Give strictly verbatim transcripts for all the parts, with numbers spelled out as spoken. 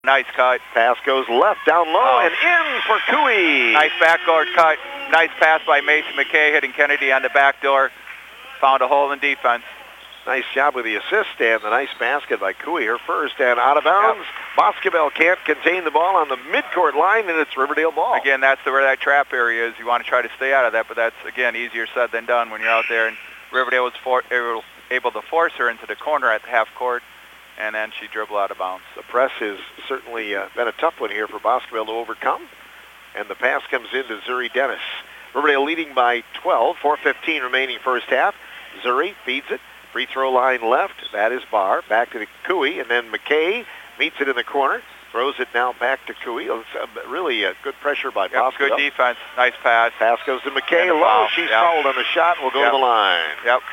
Nice cut. Pass goes left, down low, Oh. and in for Cooey. Nice backdoor cut. Nice pass by Macy McKay, hitting Kennedy on the back door. Found a hole in defense. Nice job with the assist and the nice basket by Cooey, her first, and out of bounds. Yep. Boscobel can't contain the ball on the midcourt line, and it's Riverdale ball. Again, that's the, where that trap area is. You want to try to stay out of that, but that's, again, easier said than done when you're out there. And Riverdale was for, able, able to force her into the corner at the half court, and then she dribbled out of bounds. The press has certainly uh, been a tough one here for Boscobel to overcome, and the pass comes into Zuri Dennis. Riverdale leading by twelve, four fifteen remaining first half. Zuri feeds it. Free throw line left. That is Barr. Back to the Cooey, and then McKay meets it in the corner. Throws it now back to Cooey. It's uh, really a good pressure by yep, Boscobel. Good defense. Nice pass. Pass goes to McKay. Low. Foul. She's yep. fouled on the shot. Will go yep. to the line. Yep.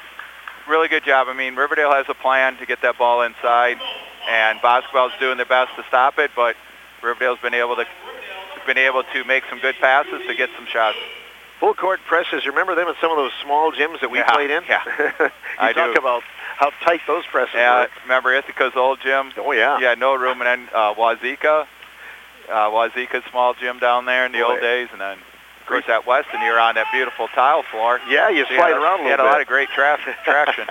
Really good job. I mean, Riverdale has a plan to get that ball inside, and Boscobel's doing their best to stop it, but Riverdale's been able to been able to make some good passes to get some shots. Full court presses. You remember them in some of those small gyms that we yeah, played in? Yeah. you I talk do. about how tight those presses yeah, were. Remember Ithaca's old gym? Oh, yeah. Yeah, no room. And then uh, Wazika. Uh, Wazika's small gym down there in the Boy. old days. And then, of course, at Weston, you're on that beautiful tile floor. Yeah, you so slide you around a little bit. You had a lot of great tra- traction.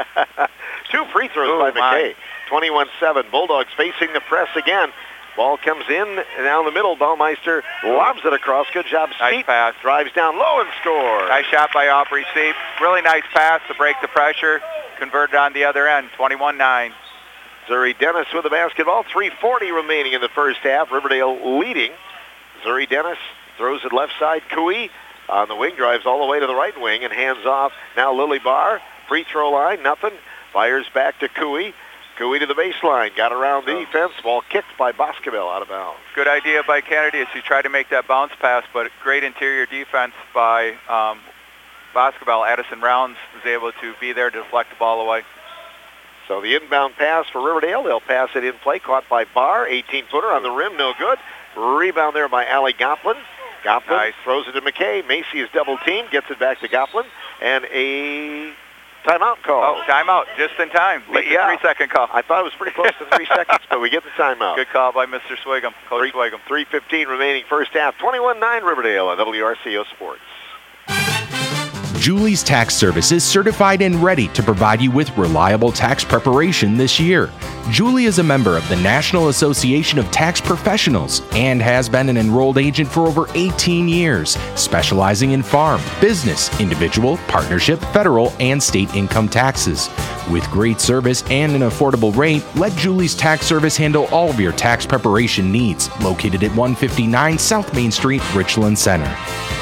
Two free throws Ooh, by McKay. my. twenty-one seven. Bulldogs facing the press again. Ball comes in, and down the middle. Baumeister lobs it across. Good job, Nice Seep. pass. Drives down low and scores. Nice shot by Aubrey Seep. Really nice pass to break the pressure. Converted on the other end, twenty-one nine. Zuri Dennis with the basketball. three forty remaining in the first half. Riverdale leading. Zuri Dennis throws it left side. Cooey on the wing, drives all the way to the right wing and hands off. Now Lily Barr. Free throw line, nothing. Fires back to Cooey. Cooey to the baseline. Got around the defense. Ball kicked by Boscobel out of bounds. Good idea by Kennedy as she tried to make that bounce pass, but great interior defense by um, Boscobel. Addison Rounds was able to be there to deflect the ball away. So the inbound pass for Riverdale. They'll pass it in play. Caught by Barr. eighteen-footer on the rim. No good. Rebound there by Allie Goplin. Goplin nice. Throws it to McKay. Macy is double teamed. Gets it back to Goplin. And a timeout call. Oh, timeout. Just in time. Late yeah. three-second call. I thought it was pretty close to three seconds, but we get the timeout. Good call by Mister Swigum. Coach Three, Swigum. three fifteen remaining first half. twenty-one nine Riverdale on W R C O Sports. Julie's Tax Service is certified and ready to provide you with reliable tax preparation this year. Julie is a member of the National Association of Tax Professionals and has been an enrolled agent for over eighteen years, specializing in farm, business, individual, partnership, federal, and state income taxes. With great service and an affordable rate, let Julie's Tax Service handle all of your tax preparation needs. Located at one fifty-nine South Main Street, Richland Center.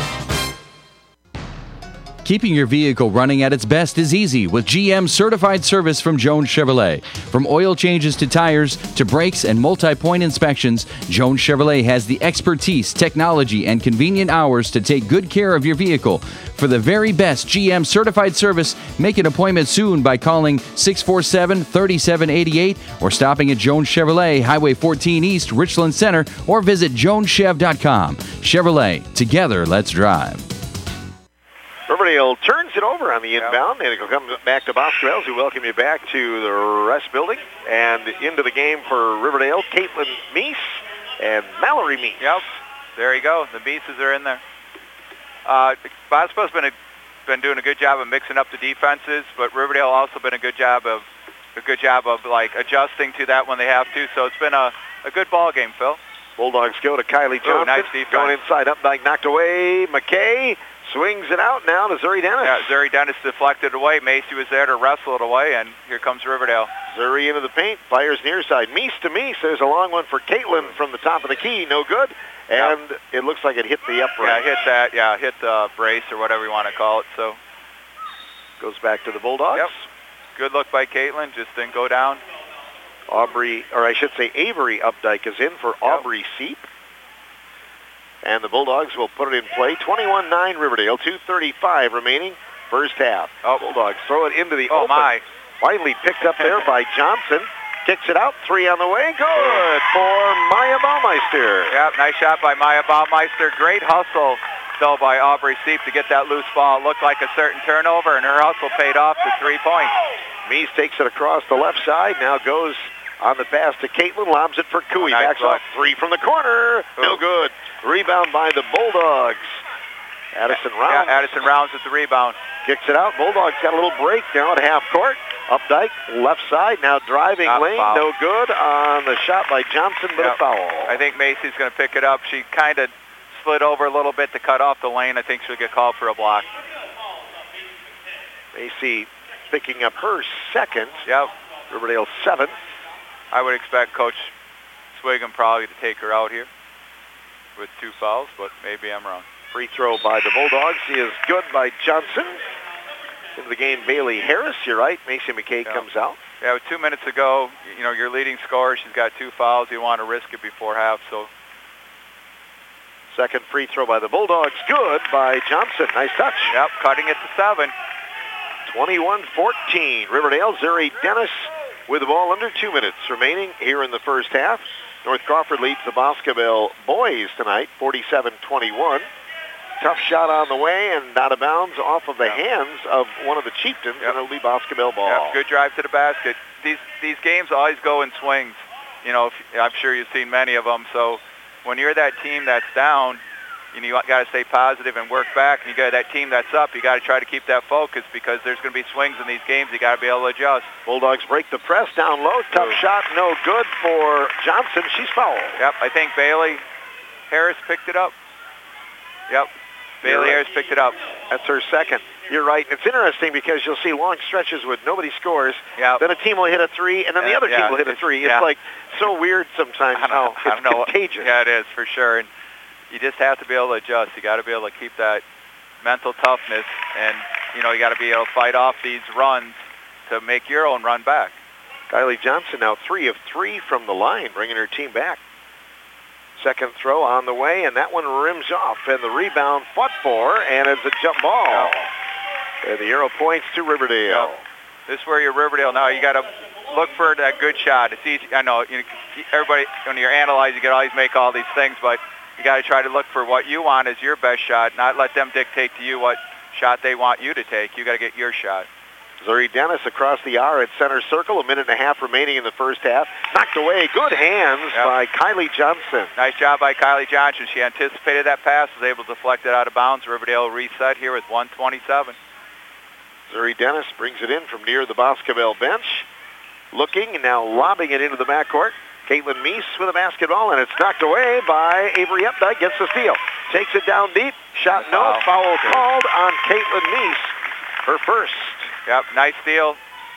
Keeping your vehicle running at its best is easy with G M certified service from Jones Chevrolet. From oil changes to tires to brakes and multi-point inspections, Jones Chevrolet has the expertise, technology, and convenient hours to take good care of your vehicle. For the very best G M certified service, make an appointment soon by calling six four seven, three seven eight eight or stopping at Jones Chevrolet, Highway fourteen East, Richland Center, or visit jones chev dot com. Chevrolet, together, let's drive. Riverdale turns it over on the inbound, and it'll come back to Boscobel, who welcome you back to the rest building. And into the game for Riverdale, Caitlin Meese and Mallory Meese. Yep, there you go. The Meeses are in there. Uh, Boscobel's been a, been doing a good job of mixing up the defenses, but Riverdale also been a good job of a good job of like adjusting to that when they have to. So it's been a, a good ball game, Phil. Bulldogs go to Kylie Johnson. Ooh, nice defense. Going inside, Updike knocked away. McKay swings it out now to Zuri Dennis. Yeah, Zuri Dennis deflected away. Macy was there to wrestle it away, and here comes Riverdale. Zuri into the paint, fires near side. Meese to Meese. There's a long one for Caitlin from the top of the key. No good. And yep. It looks like it hit the upright. Yeah, hit that. Yeah, hit the brace or whatever you want to call it. So goes back to the Bulldogs. Yep. Good look by Caitlin. Just didn't go down. Aubrey, or I should say Avery Updike is in for yep. Aubrey Seep. And the Bulldogs will put it in play. twenty-one nine Riverdale, two thirty-five remaining, first half. Oh. Bulldogs throw it into the oh, open. My. Finally picked up there by Johnson. Kicks it out, three on the way. Good for Maya Baumeister. Yep, nice shot by Maya Baumeister. Great hustle, though, by Aubrey Seep to get that loose ball. It looked like a certain turnover, and her hustle paid off to three points. Meese takes it across the left side. Now goes on the pass to Caitlin, lobs it for Cooey. Nice Backs look. off three from the corner. No Ooh. good. Rebound by the Bulldogs. Addison Rounds Yeah, Addison Rounds with the rebound. kicks it out. Bulldogs got a little break now at half court. Updike, left side, now driving Not lane. foul. No good on the shot by Johnson, but Yep. a foul. I think Macy's going to pick it up. She kind of slid over a little bit to cut off the lane. I think she'll get called for a block. Macy picking up her second. Yep. Riverdale seventh. I would expect Coach Swiggum probably to take her out here with two fouls, but maybe I'm wrong. Free throw by the Bulldogs. He is good by Johnson. Into the game, Bailey Harris. You're right. Macy McKay Yeah. comes out. Yeah, with two minutes ago, you know, your leading scorer, she's got two fouls. You want to risk it before half, so. Second free throw by the Bulldogs. Good by Johnson. Nice touch. Yep, cutting it to seven. twenty-one fourteen. Riverdale. Zuri Dennis with the ball under two minutes remaining here in the first half. North Crawford leads the Boscobel boys tonight, forty-seven twenty-one. Tough shot on the way and out of bounds off of the Yep. hands of one of the Chieftains, Yep. and it'll be Boscobel ball. Yep, good drive to the basket. These these games always go in swings. You know, if, I'm sure you've seen many of them. So when you're that team that's down, you know, you got to stay positive and work back. And you got that team that's up. You got to try to keep that focus because there's going to be swings in these games. You got to be able to adjust. Bulldogs break the press down low. Tough Ooh. shot, no good for Johnson. She's fouled. Yep, I think Bailey Harris picked it up. Yep, You're Bailey right. Harris picked it up. That's her second. You're right. It's interesting because you'll see long stretches with nobody scores. Yep. Then a team will hit a three, and then the Yeah, other team yeah, will hit a it's- three. It's yeah. like so weird sometimes I how don't, I it's don't know. contagious. Yeah, it is for sure. And you just have to be able to adjust. You got to be able to keep that mental toughness, and you know you got to be able to fight off these runs to make your own run back. Kylie Johnson now three of three from the line, bringing her team back. Second throw on the way, and that one rims off, and the rebound fought for, and it's a jump ball. Yeah. And the arrow points to Riverdale. Yeah. This is where you're Riverdale now. You got to look for that good shot. It's easy. I know you know, everybody when you're analyzing, you can always make all these things, but you got to try to look for what you want as your best shot, not let them dictate to you what shot they want you to take. You got to get your shot. Zuri Dennis across the R at center circle. A minute and a half remaining in the first half. Knocked away. Good hands Yep. by Kylie Johnson. Nice job by Kylie Johnson. She anticipated that pass, was able to deflect it out of bounds. Riverdale reset here with one twenty-seven. Zuri Dennis brings it in from near the Boscobel bench. Looking and now lobbing it into the backcourt. Caitlin Meese with a basketball, and it's knocked away by Avery Updike. Gets the steal. Takes it down deep. Shot no. Foul. Foul called on Caitlin Meese. Her first. Yep, nice steal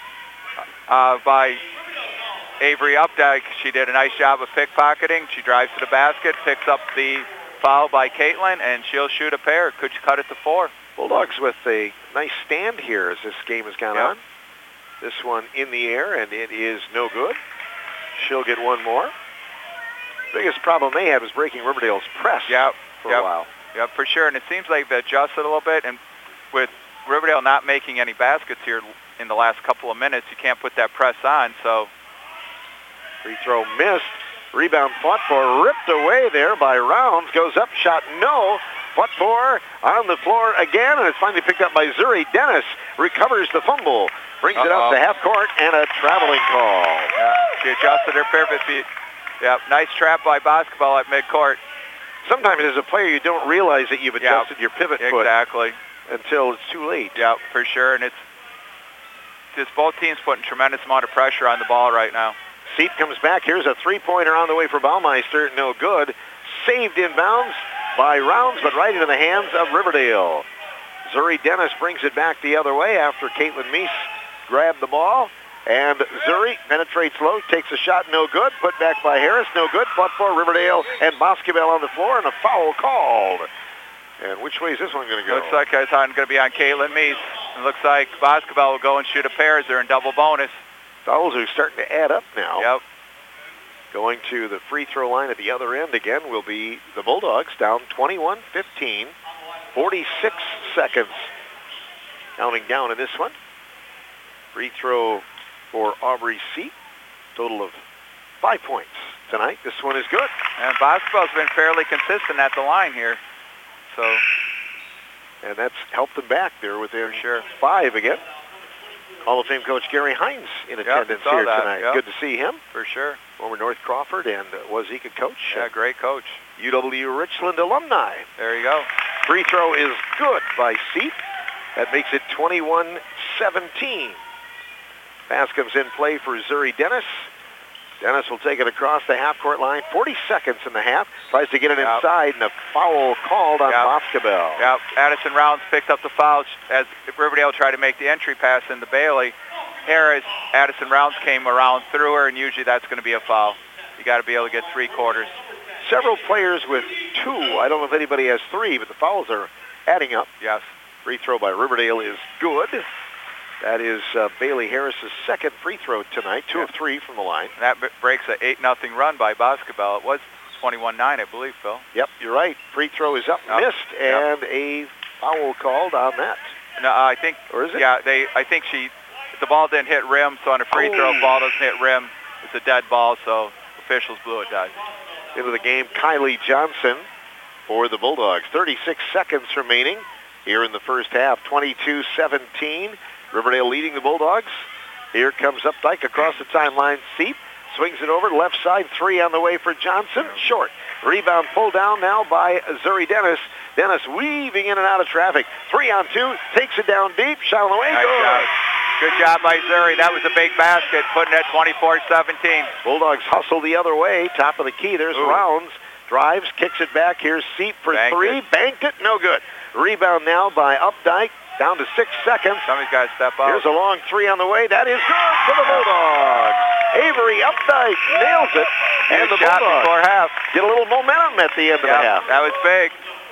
uh, by Avery Updike. She did a nice job of pickpocketing. She drives to the basket, picks up the foul by Caitlin, and she'll shoot a pair. Could cut it to four. Bulldogs with a nice stand here as this game has gone Yep. on. This one in the air, and it is no good. She'll get one more. Biggest problem they had was breaking Riverdale's press Yep, for yep. a while. Yep, for sure. And it seems like they adjusted a little bit. And with Riverdale not making any baskets here in the last couple of minutes, you can't put that press on. So Free throw missed. Rebound fought for, ripped away there by Rounds. Goes up, shot no. Fought for on the floor again, and it's finally picked up by Zuri Dennis. Recovers the fumble. Brings it Uh-oh. up to half court, and a traveling call. yeah, she adjusted her pivot feet. Yep, nice trap by Boscobel at midcourt. Sometimes as a player, you don't realize that you've Yeah, adjusted your pivot foot Exactly. until it's too late. Yep, for sure. And it's just both teams putting tremendous amount of pressure on the ball right now. Seat comes back. Here's a three-pointer on the way for Baumeister. No good. Saved inbounds by Rounds, but right into the hands of Riverdale. Zuri Dennis brings it back the other way after Caitlin Meese grabbed the ball. And Zuri penetrates low, takes a shot, no good. Put back by Harris, no good. Fought for Riverdale and Boscobel on the floor, and a foul called. And which way is this one going to go? Looks like it's going to be on Caitlin Meese. It looks like Boscobel will go and shoot a pair as they're in double bonus. Fouls are starting to add up now. Yep. Going to the free throw line at the other end again will be the Bulldogs, down twenty-one fifteen, forty-six seconds. Counting down in this one. Free throw for Aubrey Seat. Total of five points tonight. This one is good. And Boscobel's been fairly consistent at the line here. So, And that's helped them back there within For sure. five again. Hall of Fame coach Gary Hines in attendance saw here that, tonight. yep. Good to see him. For sure. Former North Crawford and uh, Wazeeka coach. Yeah, great coach. U W Richland alumni. There you go. Free throw is good by Seep. That makes it twenty-one seventeen. Pass comes in play for Zuri Dennis. Dennis will take it across the half-court line. forty seconds in the half. Tries to get it yep. inside, and a foul called on yep. Boscobel. Yep. Addison Rounds picked up the foul as Riverdale tried to make the entry pass into Bailey. Harris, Addison Rounds came around through her, and usually that's going to be a foul. You got to be able to get three quarters. Several players with two. I don't know if anybody has three, but the fouls are adding up. Yes. Free throw by Riverdale is good. That is uh, Bailey Harris's second free throw tonight, two yep. of three from the line. And that b- breaks an eight nothing run by Boscobel. It was twenty-one nine, I believe, Phil. Yep, you're right. Free throw is up, yep. missed, and yep. a foul called on that. No, I think. Or is it? Yeah, they. I think she. The ball didn't hit rim, so on a free oh. throw, ball doesn't hit rim. It's a dead ball, so officials blew it dead. Into the game, Kylie Johnson for the Bulldogs. thirty-six seconds remaining here in the first half. twenty-two seventeen. Riverdale leading the Bulldogs. Here comes Updike across the timeline. Seep swings it over. Left side, three on the way for Johnson. Short. Rebound pulled down now by Zuri Dennis. Dennis weaving in and out of traffic. Three on two. Takes it down deep. Shot on the way. Nice Good. job. Good job by Zuri. That was a big basket, putting it at twenty-four seventeen. Bulldogs hustle the other way. Top of the key. There's Ooh. Rounds. Drives. Kicks it back. Here's Seep for Banked three. it. Banked it. No good. Rebound now by Updike. Down to six seconds. Somebody's got to step up. Here's a long three on the way. That is good for the Bulldogs. Avery Updike nails it. And the shot Bulldogs before half. get a little momentum at the end of Yep, the half. that was big.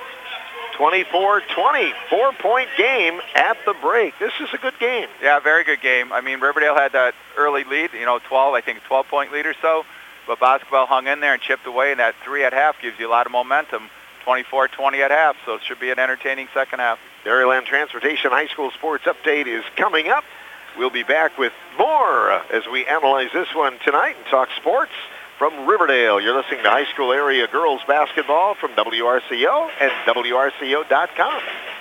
twenty-four twenty. Four-point game at the break. This is a good game. Yeah, very good game. I mean, Riverdale had that early lead, you know, twelve, I think twelve-point lead or so. But Boscobel hung in there and chipped away, and that three at half gives you a lot of momentum. twenty-four twenty at half, so it should be an entertaining second half. Dairyland Transportation High School Sports Update is coming up. We'll be back with more as we analyze this one tonight and talk sports from Riverdale. You're listening to high school area girls basketball from W R C O and W R C O dot com.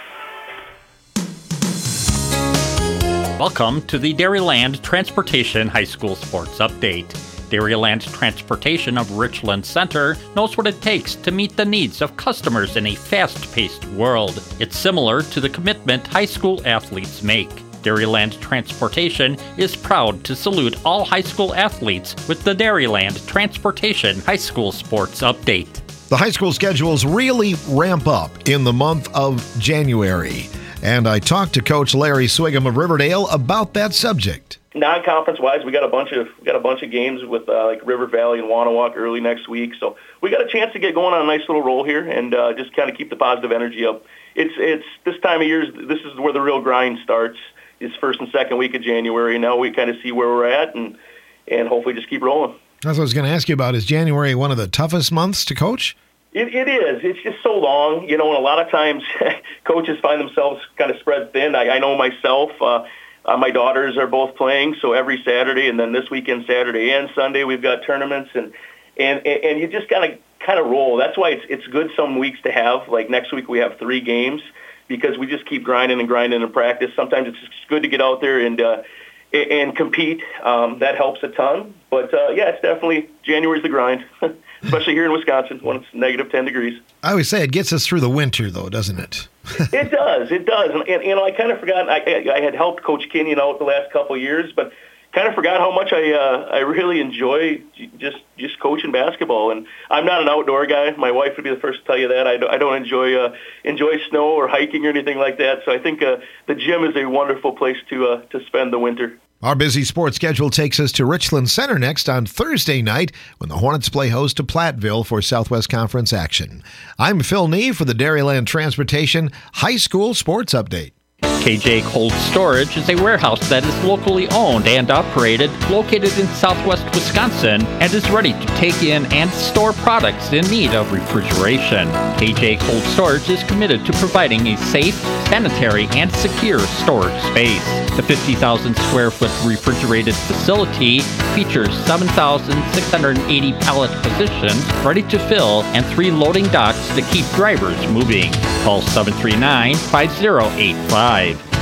Welcome to the Dairyland Transportation High School Sports Update. Dairyland Transportation of Richland Center knows what it takes to meet the needs of customers in a fast-paced world. It's similar to the commitment high school athletes make. Dairyland Transportation is proud to salute all high school athletes with the Dairyland Transportation High School Sports Update. The high school schedules really ramp up in the month of January, and I talked to Coach Larry Swigum of Riverdale about that subject. Non-conference wise, we got a bunch of we got a bunch of games with uh, like River Valley and Wanawak early next week, so we got a chance to get going on a nice little roll here and uh, just kind of keep the positive energy up. It's it's this time of year. This is where the real grind starts. Is first and second week of January. Now we kind of see where we're at and and hopefully just keep rolling. That's what I was going to ask you about. Is January one of the toughest months to coach? It, it is. It's just so long, you know, and a lot of times coaches find themselves kind of spread thin. I, I know myself. Uh, Uh, my daughters are both playing, so every Saturday, and then this weekend, Saturday and Sunday, we've got tournaments, and and and you just gotta kind of roll. That's why it's it's good some weeks to have. Like next week, we have three games because we just keep grinding and grinding in practice. Sometimes it's just good to get out there and uh, and compete. Um, that helps a ton. But uh, yeah, it's definitely January's the grind, especially here in Wisconsin when it's negative ten degrees. I always say it gets us through the winter, though, doesn't it? It does. It does. And, and you know, I kind of forgot. I, I had helped Coach Kenyon out the last couple of years, but kind of forgot how much I uh, I really enjoy just just coaching basketball. And I'm not an outdoor guy. My wife would be the first to tell you that. I don't, I don't enjoy uh, enjoy snow or hiking or anything like that. So I think uh, the gym is a wonderful place to uh, to spend the winter. Our busy sports schedule takes us to Richland Center next on Thursday night when the Hornets play host to Platteville for Southwest Conference action. I'm Phil Nee for the Dairyland Transportation High School Sports Update. K J Cold Storage is a warehouse that is locally owned and operated, located in southwest Wisconsin, and is ready to take in and store products in need of refrigeration. K J Cold Storage is committed to providing a safe, sanitary, and secure storage space. The fifty thousand square foot refrigerated facility features seven thousand six hundred eighty pallet positions ready to fill and three loading docks to keep drivers moving. Call seven three nine, five zero eight five.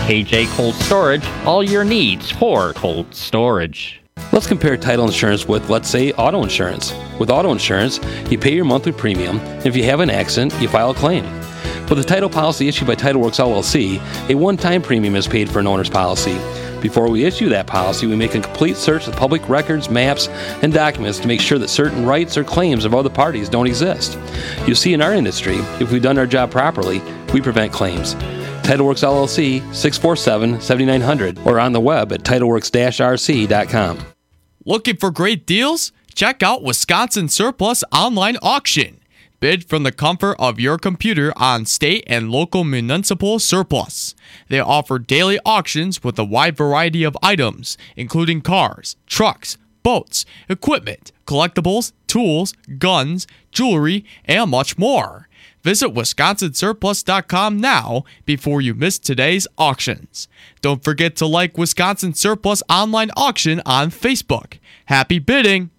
K J Cold Storage, all your needs for cold storage. Let's compare title insurance with, let's say, auto insurance. With auto insurance, you pay your monthly premium, and if you have an accident, you file a claim. With a title policy issued by TitleWorks L L C, a one-time premium is paid for an owner's policy. Before we issue that policy, we make a complete search of public records, maps, and documents to make sure that certain rights or claims of other parties don't exist. You see, in our industry, if we've done our job properly, we prevent claims. TitleWorks L L C, six four seven, seven nine zero zero, or on the web at titleworks dash r c dot com. Looking for great deals? Check out Wisconsin Surplus Online Auction. Bid from the comfort of your computer on state and local municipal surplus. They offer daily auctions with a wide variety of items, including cars, trucks, boats, equipment, collectibles, tools, guns, jewelry, and much more. Visit wisconsin surplus dot com now before you miss today's auctions. Don't forget to like Wisconsin Surplus Online Auction on Facebook. Happy bidding!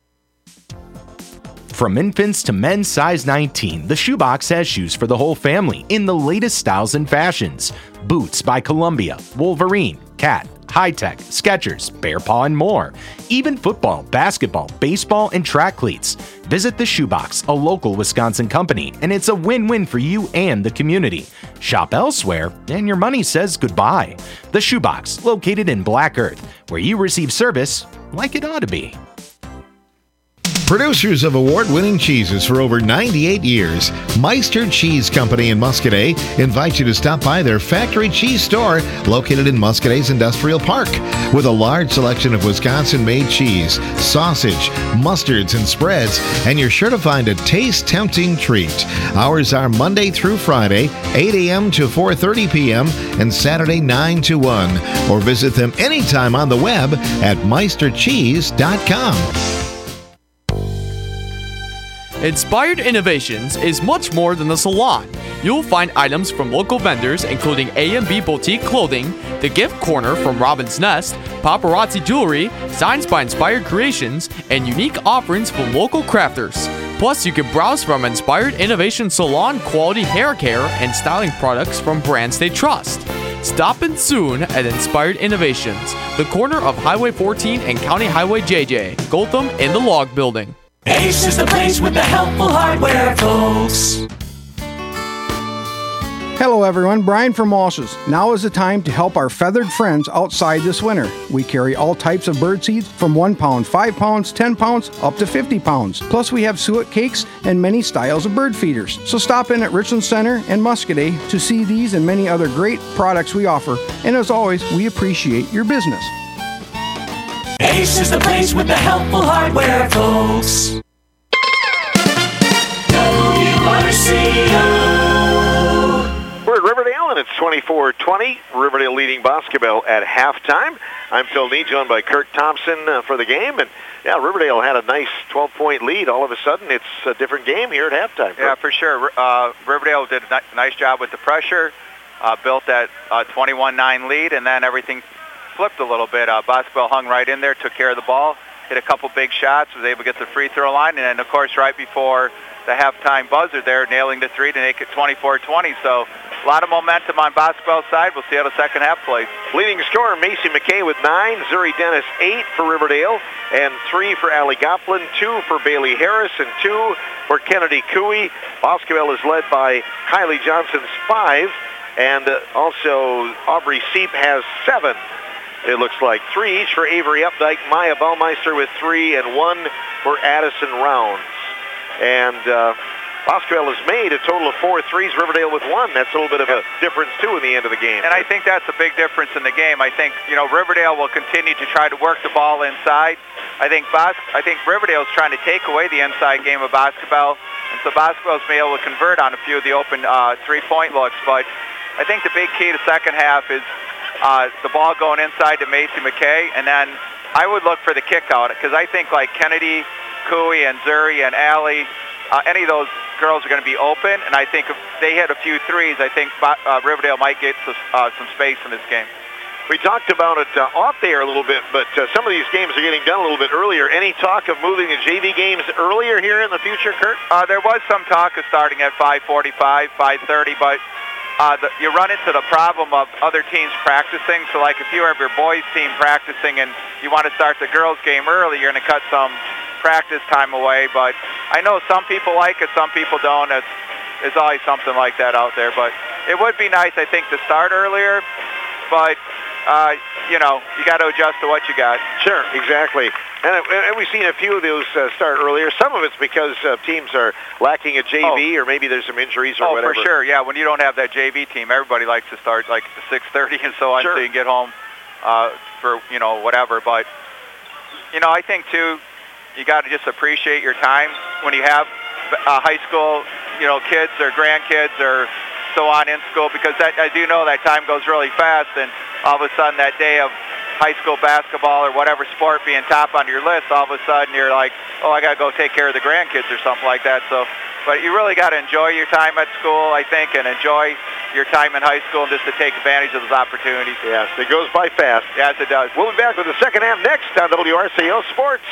From infants to men's size nineteen, the Shoebox has shoes for the whole family in the latest styles and fashions. Boots by Columbia, Wolverine, Cat, High Tech, Skechers, Bear Paw, and more. Even football, basketball, baseball, and track cleats. Visit the Shoebox, a local Wisconsin company, and it's a win-win for you and the community. Shop elsewhere, and your money says goodbye. The Shoebox, located in Black Earth, where you receive service like it ought to be. Producers of award-winning cheeses for over ninety-eight years, Meister Cheese Company in Muscadet invites you to stop by their factory cheese store located in Muscadet's Industrial Park. With a large selection of Wisconsin-made cheese, sausage, mustards, and spreads, and you're sure to find a taste-tempting treat. Hours are Monday through Friday, eight a.m. to four thirty p.m., and Saturday nine to one. Or visit them anytime on the web at meister cheese dot com. Inspired Innovations is much more than a salon. You'll find items from local vendors including A and B Boutique Clothing, The Gift Corner from Robin's Nest, Paparazzi Jewelry, Signs by Inspired Creations, and unique offerings from local crafters. Plus, you can browse from Inspired Innovation Salon quality hair care and styling products from brands they trust. Stop in soon at Inspired Innovations, the corner of Highway fourteen and County Highway J J, Gotham in the Log Building. Ace is the place with the helpful hardware, folks. Hello everyone, Brian from Walsh's. Now is the time to help our feathered friends outside this winter. We carry all types of bird seeds from one pound, five pounds, ten pounds, up to fifty pounds. Plus we have suet cakes and many styles of bird feeders. So stop in at Richland Center and Muscadet to see these and many other great products we offer. And as always, we appreciate your business. Ace is the place with the helpful hardware, folks. W R C O. We're at Riverdale, and it's twenty-four twenty. Riverdale leading basketball at halftime. I'm Phil Nee, joined by Kurt Thompson uh, for the game. And, yeah, Riverdale had a nice twelve-point lead. All of a sudden, it's a different game here at halftime. Yeah, for sure. Uh, Riverdale did a nice job with the pressure, uh, built that uh, twenty-one nine lead, and then everything flipped a little bit. Uh, Boscoville hung right in there, took care of the ball, hit a couple big shots, was able to get the free throw line, and then, of course, right before the halftime buzzer there, nailing the three to make it twenty-four twenty. So a lot of momentum on Boscoville's side. We'll see how the second half plays. Leading scorer, Macy McKay with nine, Zuri Dennis eight for Riverdale, and three for Allie Goplin, two for Bailey Harris, and two for Kennedy Cooey. Boscoville is led by Kylie Johnson's five, and uh, also Aubrey Seep has seven. It looks like three each for Avery Updike, Maya Baumeister with three, and one for Addison Rounds. And uh, Boscoville has made a total of four threes, Riverdale with one. That's a little bit of a difference, too, in the end of the game. And I think that's a big difference in the game. I think, you know, Riverdale will continue to try to work the ball inside. I think Bos- I think Riverdale is trying to take away the inside game of Boscoville, and so Boscoville's been able to convert on a few of the open uh, three-point looks. But I think the big key to second half is uh, the ball going inside to Macy McKay, and then I would look for the kick out, because I think like Kennedy, Cooey, and Zuri, and Allie, uh, any of those girls are going to be open, and I think if they hit a few threes, I think uh, Riverdale might get some, uh, some space in this game. We talked about it uh, off there a little bit, but uh, some of these games are getting done a little bit earlier. Any talk of moving the J V games earlier here in the future, Kurt? Uh, there was some talk of starting at five forty-five, five thirty, but uh, the, you run into the problem of other teams practicing. So, like, if you have your boys' team practicing and you want to start the girls' game early, you're going to cut some practice time away. But I know some people like it, some people don't. It's, there's always something like that out there. But it would be nice, I think, to start earlier. But, uh, you know, you got to adjust to what you got. Sure, exactly. And, and we've seen a few of those uh, start earlier. Some of it's because uh, teams are lacking a J V, oh. or maybe there's some injuries or oh, whatever. Oh, for sure, yeah. When you don't have that J V team, everybody likes to start like at six thirty and so on, sure. so you can get home uh, for, you know, whatever. But, you know, I think, too, you got to just appreciate your time when you have uh, high school, you know, kids or grandkids or so on in school, because that, I do know that time goes really fast, and all of a sudden that day of high school basketball or whatever sport being top on your list, all of a sudden you're like, oh, I got to go take care of the grandkids or something like that. So, but you really got to enjoy your time at school, I think, and enjoy your time in high school just to take advantage of those opportunities. Yes, it goes by fast. Yes, it does. We'll be back with the second half next on W R C O Sports.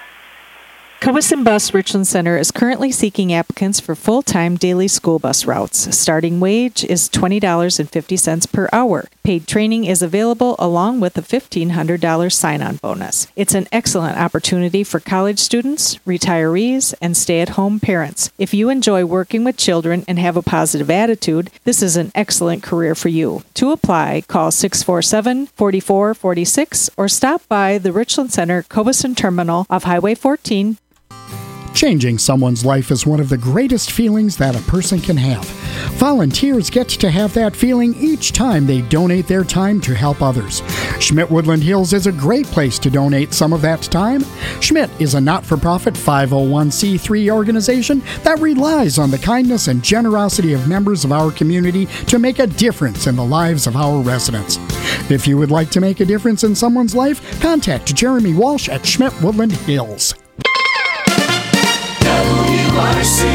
Cobison Bus Richland Center is currently seeking applicants for full-time daily school bus routes. Starting wage is twenty dollars and fifty cents per hour. Paid training is available along with a fifteen hundred dollars sign-on bonus. It's an excellent opportunity for college students, retirees, and stay-at-home parents. If you enjoy working with children and have a positive attitude, this is an excellent career for you. To apply, call six four seven, four four four six or stop by the Richland Center Cobison Terminal of Highway fourteen. Changing someone's life is one of the greatest feelings that a person can have. Volunteers get to have that feeling each time they donate their time to help others. Schmidt Woodland Hills is a great place to donate some of that time. Schmidt is a not-for-profit five oh one c three organization that relies on the kindness and generosity of members of our community to make a difference in the lives of our residents. If you would like to make a difference in someone's life, contact Jeremy Walsh at Schmidt Woodland Hills. W R C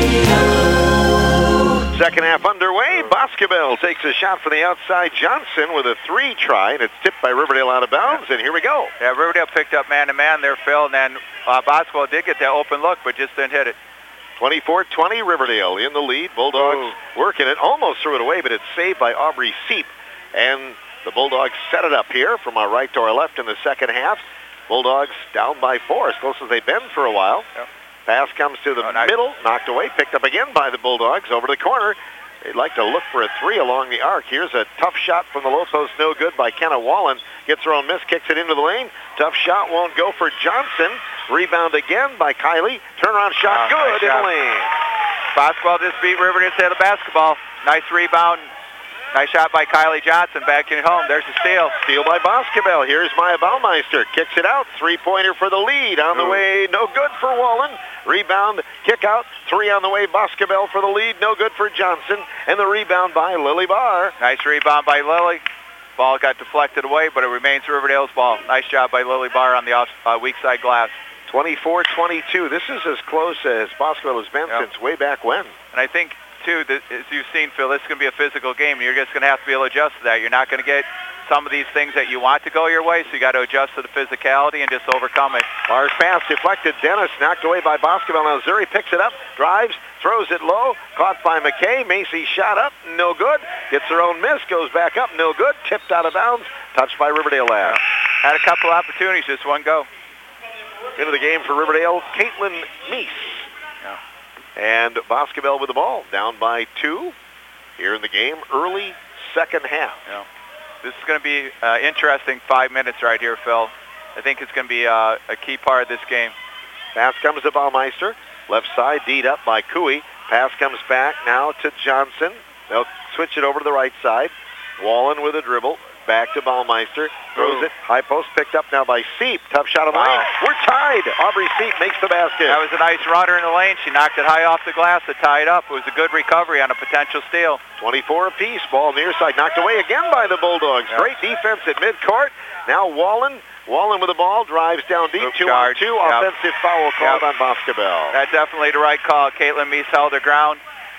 O. Second half underway. Boscobel takes a shot from the outside. Johnson with a three try, and it's tipped by Riverdale out of bounds, and here we go. Yeah, Riverdale picked up man-to-man there, Phil, and then uh, Boscobel did get that open look, but just didn't hit it. twenty-four twenty, Riverdale in the lead. Bulldogs Ooh. working it, almost threw it away, but it's saved by Aubrey Seep, and the Bulldogs set it up here from our right to our left in the second half. Bulldogs down by four, as close as they've been for a while. Yep. Pass comes to the oh, nice. middle, knocked away, picked up again by the Bulldogs over the corner. They'd like to look for a three along the arc. Here's a tough shot from the low post, no good by Kenna Wallen. Gets her own miss, kicks it into the lane. Tough shot won't go for Johnson. Rebound again by Kylie. Turnaround shot, oh, good nice in shot. the lane. Boscobel just beat Riverdale to the basketball. Nice rebound. Nice shot by Kylie Johnson, backing it home. There's a steal. Steal by Boscobel. Here's Maya Baumeister. Kicks it out. Three-pointer for the lead. On the Ooh. way, no good for Wallen. Rebound, kick out. Three on the way, Boscobel for the lead. No good for Johnson. And the rebound by Lily Barr. Nice rebound by Lily. Ball got deflected away, but it remains Riverdale's ball. Nice job by Lily Barr on the off, uh, weak side glass. twenty-four twenty-two. This is as close as Boscobel has been yep. since way back when. And I think, too, that, as you've seen, Phil, this is going to be a physical game. You're just going to have to be able to adjust to that. You're not going to get some of these things that you want to go your way, so you got to adjust to the physicality and just overcome it. Barr's pass deflected. Dennis knocked away by Boscobel. Now Zuri picks it up, drives, throws it low, caught by McKay. Macy shot up, no good. Gets her own miss, goes back up, no good. Tipped out of bounds, touched by Riverdale last. Had a couple opportunities, just one go. Into the game for Riverdale, Caitlin Meese. Yeah. And Boscobel with the ball, down by two here in the game, early second half. Yeah. This is going to be uh, interesting five minutes right here, Phil. I think it's going to be uh, a key part of this game. Pass comes to Baumeister. Left side, D'd up by Cooey. Pass comes back now to Johnson. They'll switch it over to the right side. Wallen with a dribble. Back to Baumeister. Throws Ooh. it. High post picked up now by Seep. Tough shot of the wow. lane. We're tied. Aubrey Seep makes the basket. That was a nice runner in the lane. She knocked it high off the glass to tie it up. It was a good recovery on a potential steal. twenty-four apiece. Ball near side. Knocked away again by the Bulldogs. Yep. Great defense at midcourt. Now Wallen. Wallen with the ball. Drives down deep. Two on two. Yep. Offensive foul called yep. on Boscobel. That's definitely the right call. Caitlin Meese held her ground.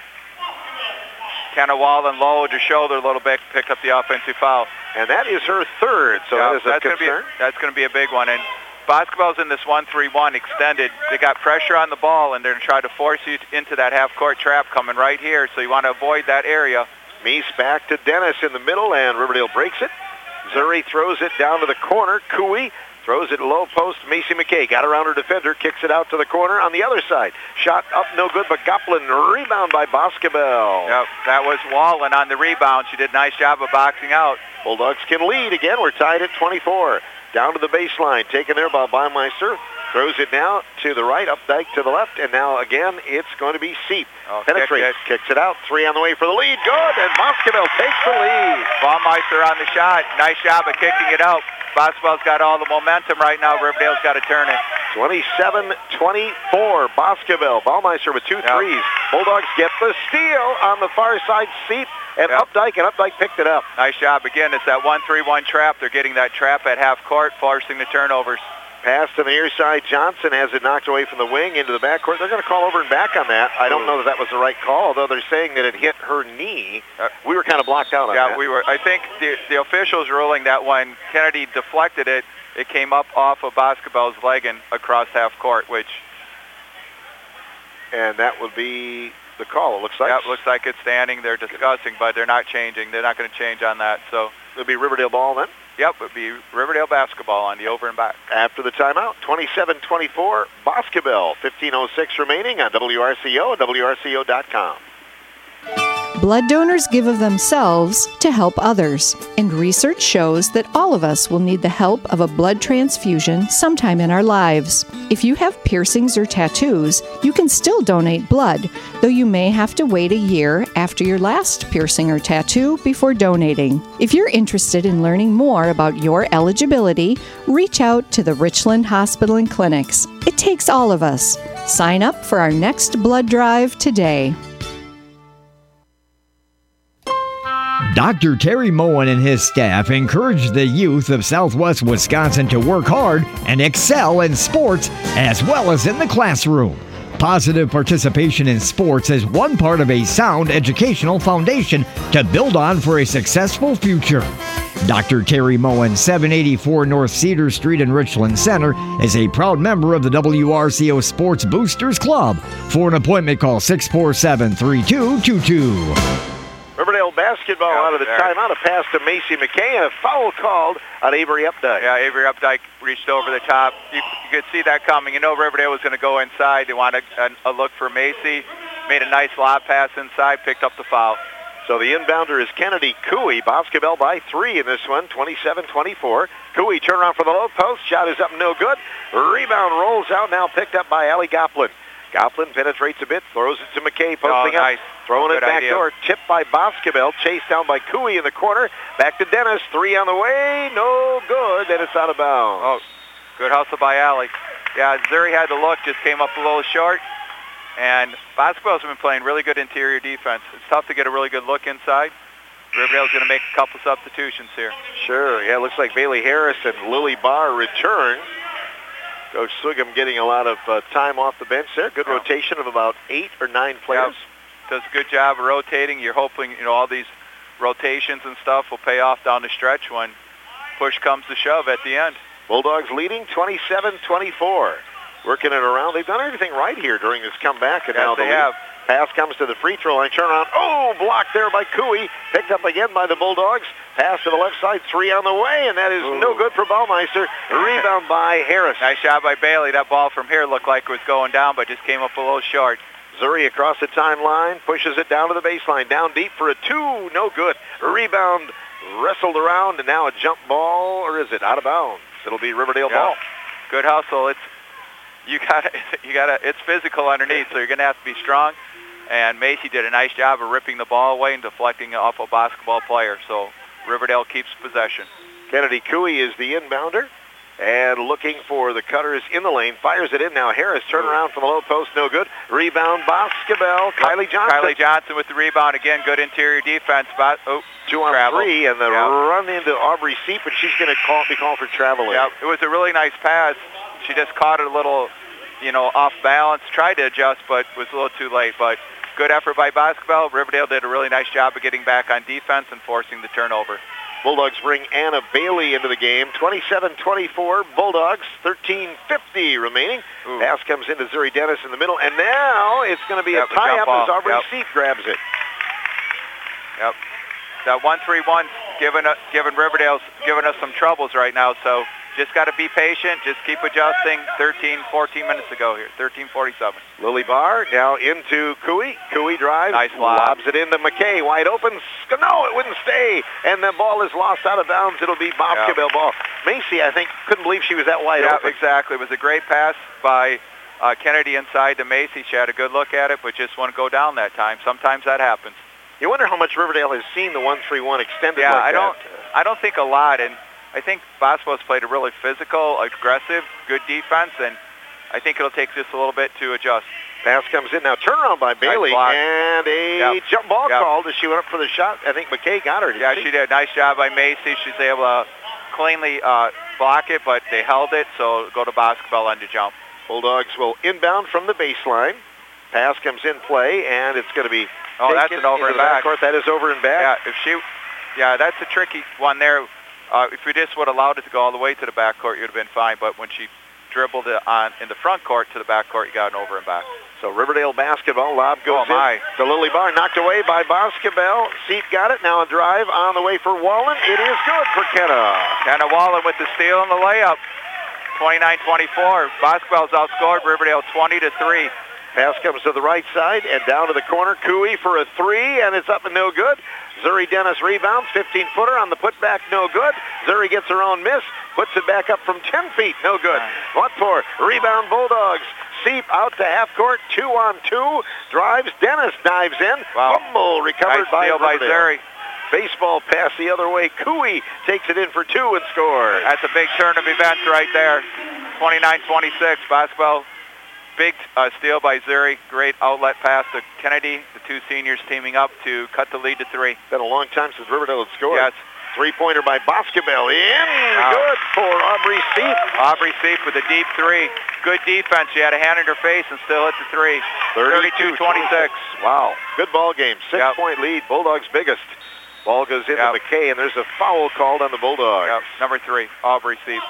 Kenna Wallen lowered her shoulder a little bit, picked up the offensive foul. And that is her third, so yeah, that is a that's concern. Gonna be, that's going to be a big one. And Boscobel's in this one three one extended. They got pressure on the ball, and they're going to try to force you into that half-court trap coming right here. So you want to avoid that area. Meese back to Dennis in the middle, and Riverdale breaks it. Zuri throws it down to the corner. Cooey throws it low post. Macy McKay got around her defender, kicks it out to the corner on the other side. Shot up, no good, but Goplin rebound by Boscobel. Yep, that was Wallen on the rebound. She did a nice job of boxing out. Bulldogs can lead again. We're tied at twenty-four. Down to the baseline, taken there by Baumeister. Throws it now to the right, Updike to the left, and now again it's going to be Seep. Oh, Penetrates, kick, kicks it out, three on the way for the lead. Good, and Boscobel takes the lead. Baumeister on the shot. Nice job of kicking it out. Boscobel's got all the momentum right now. Riverdale's got to turn it. twenty-seven twenty-four, Boscobel. Baumeister with two yep. threes. Bulldogs get the steal on the far side, Seep, and yep. Updike, and Updike picked it up. Nice job. Again, it's that one three one trap. They're getting that trap at half court, forcing the turnovers. Pass to the near side. Johnson has it knocked away from the wing into the backcourt. They're going to call over and back on that. I don't know that that was the right call, although they're saying that it hit her knee. We were kind of blocked out on yeah, that. Yeah, we were. I think the, the officials ruling that when Kennedy deflected it, it came up off of Boscobel's leg and across half court, which... And that would be the call, it looks like. Yeah, it looks like it's standing. They're discussing, but they're not changing. They're not going to change on that, so... It'll be Riverdale ball then? Yep, it would be Riverdale basketball on the over and back. After the timeout, twenty-seven twenty-four, Boscobel. fifteen oh six remaining on W R C O and W R C O dot com. Blood donors give of themselves to help others, and research shows that all of us will need the help of a blood transfusion sometime in our lives. If you have piercings or tattoos, you can still donate blood, though you may have to wait a year after your last piercing or tattoo before donating. If you're interested in learning more about your eligibility, reach out to the Richland Hospital and Clinics. It takes all of us. Sign up for our next blood drive today. Doctor Terry Moen and his staff encourage the youth of Southwest Wisconsin to work hard and excel in sports as well as in the classroom. Positive participation in sports is one part of a sound educational foundation to build on for a successful future. Doctor Terry Moen, seven eighty-four North Cedar Street in Richland Center, is a proud member of the W R C O Sports Boosters Club. For an appointment, call six four seven, three two two two. Riverdale basketball yeah, out of the there. timeout. A pass to Macy McKay and a foul called on Avery Updike. Yeah, Avery Updike reached over the top. You, you could see that coming. You know Riverdale was going to go inside. They wanted a, a look for Macy. Made a nice lob pass inside, picked up the foul. So the inbounder is Kennedy Cooey. Boscobel by three in this one, twenty-seven twenty-four. Cooey turnaround for the low post. Shot is up, no good. Rebound rolls out, now picked up by Allie Goplin. Goplin penetrates a bit, throws it to McKay, posting oh, nice. up, throwing Good it back idea. door, tipped by Boscobel, chased down by Cooey in the corner, back to Dennis, three on the way, no good, then it's out of bounds. Oh, good hustle by Allie. Yeah, Zuri had the look, just came up a little short, and Boscobel's been playing really good interior defense. It's tough to get a really good look inside. Riverdale's going to make a couple substitutions here. Sure, yeah, it looks like Bailey Harris and Lily Barr return. Coach Sugum getting a lot of uh, time off the bench there. Good yeah. rotation of about eight or nine players. Yeah. Does a good job of rotating. You're hoping, you know, all these rotations and stuff will pay off down the stretch when push comes to shove at the end. Bulldogs leading twenty-seven twenty-four. Working it around. They've done everything right here during this comeback. And yes, now the they lead. have. Pass comes to the free throw line. Turn around. Oh, blocked there by Cooey. Picked up again by the Bulldogs. Pass to the left side. Three on the way, and that is Ooh. no good for Baumeister. Rebound by Harris. Nice shot by Bailey. That ball from here looked like it was going down, but just came up a little short. Zuri across the timeline. Pushes it down to the baseline. Down deep for a two. No good. Rebound wrestled around, and now a jump ball, or is it out of bounds? It'll be Riverdale yeah. ball. Good hustle. It's you got you got to. It's physical underneath, so you're going to have to be strong. And Macy did a nice job of ripping the ball away and deflecting it off a basketball player. So Riverdale keeps possession. Kennedy Cooey is the inbounder. And looking for the cutters in the lane. Fires it in now. Harris turn around from the low post. No good. Rebound Boscobel. Kylie Johnson. Kylie Johnson with the rebound. Again, good interior defense. But, oh, Two on travel. three. And the yep. run into Aubrey Seep. And she's going to call, be called for traveling. Yeah, it was a really nice pass. She just caught it a little, you know, off balance. Tried to adjust, but was a little too late. But good effort by Boscobel. Riverdale did a really nice job of getting back on defense and forcing the turnover. Bulldogs bring Anna Bailey into the game. twenty-seven twenty-four, Bulldogs, thirteen fifty remaining. Ooh. Pass comes into Zuri Dennis in the middle, and now it's going to be yep, a tie-up as Aubrey yep. Seep grabs it. Yep. That one three one giving us, giving Riverdale's giving us some troubles right now. So just got to be patient. Just keep adjusting. thirteen, fourteen minutes to go here. thirteen forty-seven. Lily Barr now into Cooey. Cooey drives. Nice lob. Lobs it into McKay. Wide open. No, it wouldn't stay. And the ball is lost out of bounds. It'll be Boscobel Yep. ball. Macy, I think, couldn't believe she was that wide Yeah, open. exactly. It was a great pass by uh, Kennedy inside to Macy. She had a good look at it, but just wouldn't go down that time. Sometimes that happens. You wonder how much Riverdale has seen the one three one extended Yeah, like I that. don't. I don't think a lot, and I think Bosco's played a really physical, aggressive, good defense, and I think it'll take just a little bit to adjust. Pass comes in now. Turnaround by Bailey, block. and a Yep. jump ball Yep. called as she went up for the shot. I think McKay got her. Didn't Yeah, she? she did. Nice job by Macy. She's able to cleanly uh, block it, but they held it, so it'll go to Boscobel on the jump. Bulldogs will inbound from the baseline. Pass comes in play, and it's going to be Oh, that's taken an over into and the back. backcourt. That is over and back. Yeah, if she, yeah, that's a tricky one there. Uh, if we just would have allowed it to go all the way to the backcourt, you'd have been fine. But when she dribbled it on in the front court to the backcourt, you got an over and back. So Riverdale basketball. Lob goes Oh, my. in to Lily Barr. Knocked away by Boscobel. Seat got it. Now a drive on the way for Wallen. It is good for Kenna. Kenna Wallen with the steal and the layup. twenty-nine twenty-four. Boscobel's outscored Riverdale twenty to three. Pass comes to the right side and down to the corner. Cooey for a three, and it's up and no good. Zuri Dennis rebounds, fifteen-footer on the putback, no good. Zuri gets her own miss, puts it back up from ten feet, no good. What for? Rebound Bulldogs. Seep out to half court, two on two. Drives, Dennis dives in. Wow. Fumble recovered Nice by steal by Riverdale. Zuri. Baseball pass the other way. Cooey takes it in for two and scores. That's a big turn of events right there. twenty-nine twenty-six. Boscobel. Big uh, steal by Zuri. Great outlet pass to Kennedy. The two seniors teaming up to cut the lead to three. Been a long time since Riverdale had scored. Yes. Three-pointer by Boscobel. In. Wow. Good for Aubrey Seep. Aubrey Seep with a deep three. Good defense. She had a hand in her face and still hit the three. thirty-two twenty-six. Wow. Good ball game. Six-point lead. Bulldogs' biggest. Ball goes into Yep. McKay, and there's a foul called on the Bulldogs. Yep. Number three, Aubrey Seep.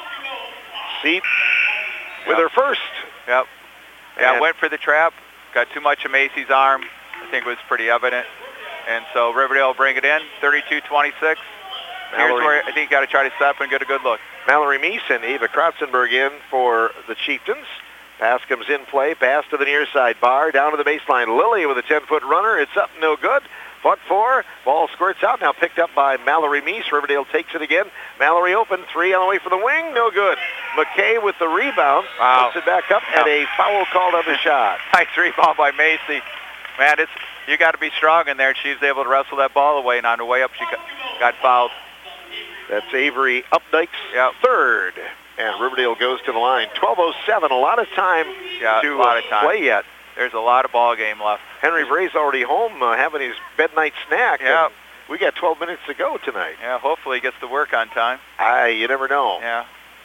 Seep with Yep. her first. Yep. Yeah, And- went for the trap. Got too much of Macy's arm. I think it was pretty evident. And so Riverdale will bring it in, thirty-two twenty-six. Here's Mallory. where I think you got to try to step and get a good look. Mallory Meese and Eva Kratzenberg in for the Chieftains. Pass comes in play. Pass to the near side. Barr down to the baseline. Lilly with a ten-foot runner. It's up, no good. But four. Ball squirts out. Now picked up by Mallory Meese. Riverdale takes it again. Mallory open. Three on the way for the wing. No good. McKay with the rebound. Wow. Puts it back up. And a foul called on the shot. Nice rebound by Macy. Man, it's you got to be strong in there. She was able to wrestle that ball away, and on her way up, she got, got fouled. That's Avery Updike's Yep. third. And Riverdale goes to the line. twelve oh seven. A lot of time Yeah, to a lot uh, of time. play yet. There's a lot of ball game left. Henry Vray's already home uh, having his bed night snack. Yeah. and We got twelve minutes to go tonight. Yeah, hopefully he gets to work on time. I, you never know. Yeah.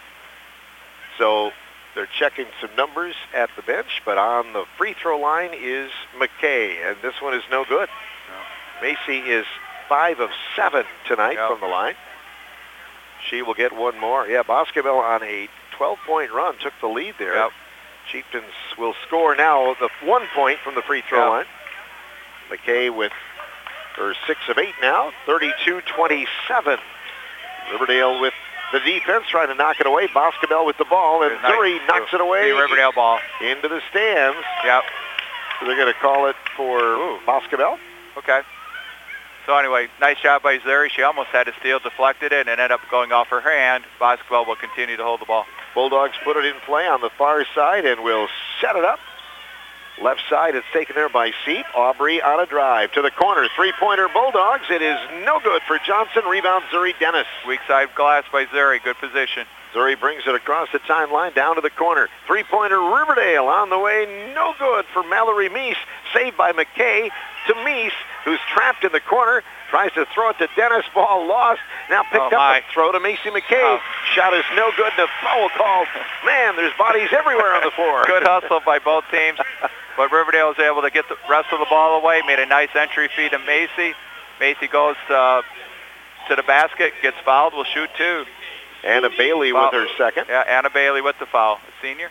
So they're checking some numbers at the bench, but on the free throw line is McKay, and this one is no good. No. Macy is five of seven tonight Yep. from the line. She will get one more. Yeah, Boscobel on a twelve-point run took the lead there. Yep. Chieftains will score now the one point from the free throw Yep. line. McKay with her six of eight now, thirty-two twenty-seven. Riverdale with the defense trying to knock it away. Boscobel with the ball, and Nice. Zuri knocks it away The Riverdale ball. into the stands. Yep. So they're going to call it for Ooh. Boscobel. Okay. So anyway, nice job by Zuri. She almost had a steal, deflected it, and ended up going off her hand. Boscobel will continue to hold the ball. Bulldogs put it in play on the far side and will set it up. Left side, it's taken there by Seep. Aubrey on a drive to the corner. Three-pointer Bulldogs. It is no good for Johnson. Rebound Zuri Dennis. Weak side glass by Zuri. Good position. Zuri brings it across the timeline down to the corner. Three-pointer Riverdale on the way. No good for Mallory Meese. Saved by McKay to Meese, who's trapped in the corner. Tries to throw it to Dennis. Ball lost. Now picked Oh, up my. a throw to Macy McKay. Oh. Shot is no good and a foul call. Man, there's bodies everywhere on the floor. Good hustle by both teams. But Riverdale was able to get the rest of the ball away. Made a nice entry feed to Macy. Macy goes uh, to the basket, gets fouled, will shoot two. Anna Bailey Foul. with her second. Yeah, Anna Bailey with the foul. A senior.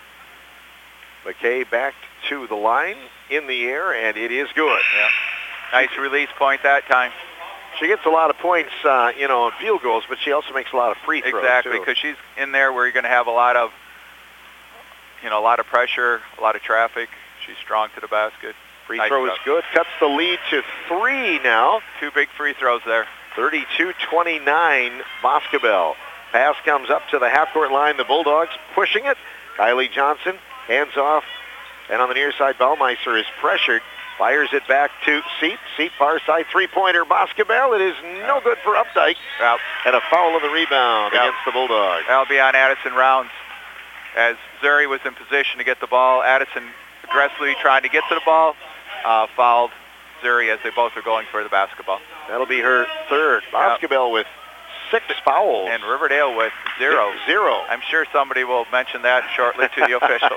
McKay back to the line in the air, and it is good. Yeah. Nice release point that time. She gets a lot of points, uh, you know, on field goals, but she also makes a lot of free throws. Exactly, too. because she's in there where you're going to have a lot of, you know, a lot of pressure, a lot of traffic. She's strong to the basket. Free nice throw is good. Cuts the lead to three now. Two big free throws there. thirty-two twenty-nine, Boscobel. Pass comes up to the half-court line. The Bulldogs pushing it. Kylie Johnson hands off, and on the near side, Bellmeister is pressured. Fires it back to Seep. Seep far side three-pointer. Boscobel. It is no good for Updike. Yep. And a foul on the rebound Yep. against the Bulldogs. That'll be on Addison Rounds. As Zuri was in position to get the ball, Addison aggressively trying to get to the ball, uh, fouled Zuri as they both are going for the basketball. That'll be her third. Boscobel with six fouls. And Riverdale with zero. Zero. I'm sure somebody will mention that shortly to the officials.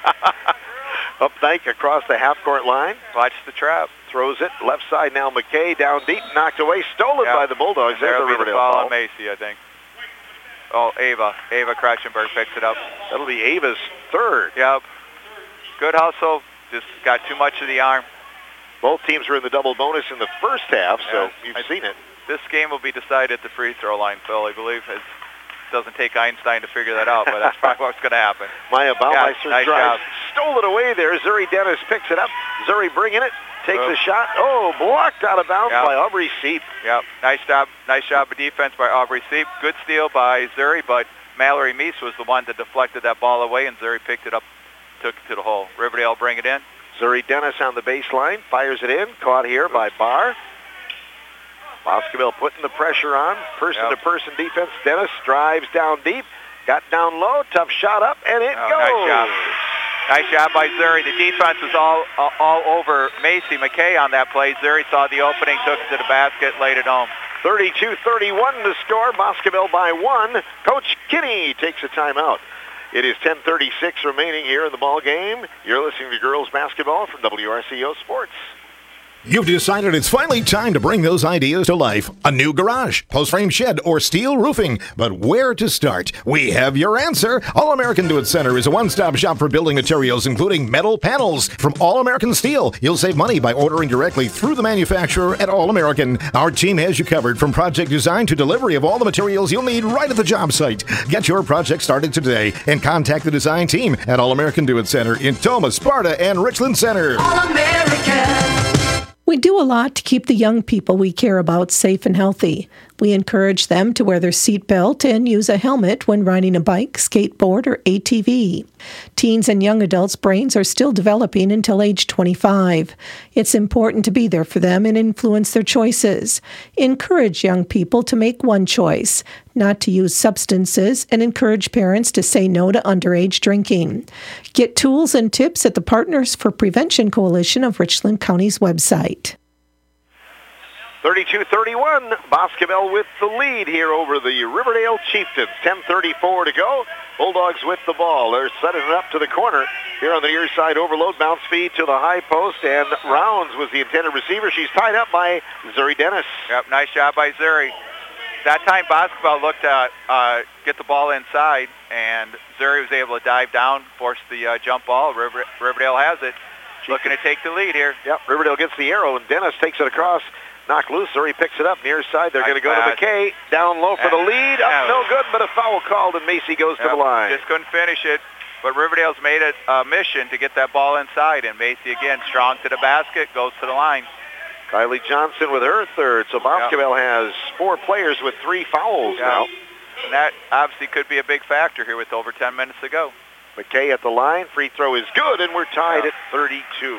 Updike across the half-court line. Watch the trap. Throws it. Left side now McKay down deep. Knocked away. Stolen Yep. by the Bulldogs. And There's there'll a be the Riverdale foul foul. on Macy, I think. Oh, Ava. Ava Kretchenberg picks it up. That'll be Ava's third. Yep. Good hustle. Just got too much of the arm. Both teams were in the double bonus in the first half, so Yeah. you've I- seen it. This game will be decided at the free throw line, Phil, I believe. It doesn't take Einstein to figure that out, but that's probably what's going to happen. Maya Baumeister Yeah, nice drives. job. Stole it away there. Zuri Dennis picks it up. Zuri bringing it. Takes Oh. a shot. Oh, blocked out of bounds Yep. by Aubrey Seep. Yep. Nice job. Nice job of defense by Aubrey Seep. Good steal by Zuri, but Mallory Meese was the one that deflected that ball away, and Zuri picked it up, took it to the hole. Riverdale bring it in. Zuri Dennis on the baseline. Fires it in. Caught here by Barr. Boscobel putting the pressure on. Person-to-person defense. Dennis drives down deep. Got down low. Tough shot up, and it Oh, goes. nice job. Nice job by Zuri. The defense is all uh, all over Macy McKay on that play. Zuri saw the opening, took it to the basket, laid it home. thirty-two thirty-one to score. Boscobel by one. Coach Kinney takes a timeout. It is ten thirty-six remaining here in the ball game. You're listening to girls basketball from W R C O Sports. You've decided it's finally time to bring those ideas to life. A new garage, post-frame shed, or steel roofing. But where to start? We have your answer. All-American Do It Center is a one-stop shop for building materials, including metal panels. From All-American Steel, you'll save money by ordering directly through the manufacturer at All-American. Our team has you covered from project design to delivery of all the materials you'll need right at the job site. Get your project started today and contact the design team at All-American Do It Center in Toma, Sparta, and Richland Center. All-American. We do a lot to keep the young people we care about safe and healthy. We encourage them to wear their seatbelt and use a helmet when riding a bike, skateboard, or A T V. Teens and young adults' brains are still developing until age twenty-five. It's important to be there for them and influence their choices. Encourage young people to make one choice, not to use substances, and encourage parents to say no to underage drinking. Get tools and tips at the Partners for Prevention Coalition of Richland County's website. thirty-two thirty-one, Boscobel with the lead here over the Riverdale Chieftains. ten thirty-four to go. Bulldogs with the ball. They're setting it up to the corner. Here on the near side, overload, bounce feed to the high post, and Rounds was the intended receiver. She's tied up by Zuri Dennis. Yep, nice job by Zuri. That time, Boscobel looked at uh, get the ball inside, and Zuri was able to dive down, force the uh, jump ball. River, Riverdale has it. Looking to take the lead here. Yep, Riverdale gets the arrow, and Dennis takes it across. Knocked loose. Zuri picks it up near side. They're Nice going to go pass. to McKay. Down low for the lead. Up, Yeah. no good, but a foul called, and Macy goes to Yep, the line. Just couldn't finish it. But Riverdale's made it a mission to get that ball inside, and Macy again strong to the basket, goes to the line. Kylie Johnson with her third. So Boscobel has four players with three fouls Yeah. now. And that obviously could be a big factor here with over ten minutes to go. McKay at the line. Free throw is good, and we're tied Yeah. at thirty-two.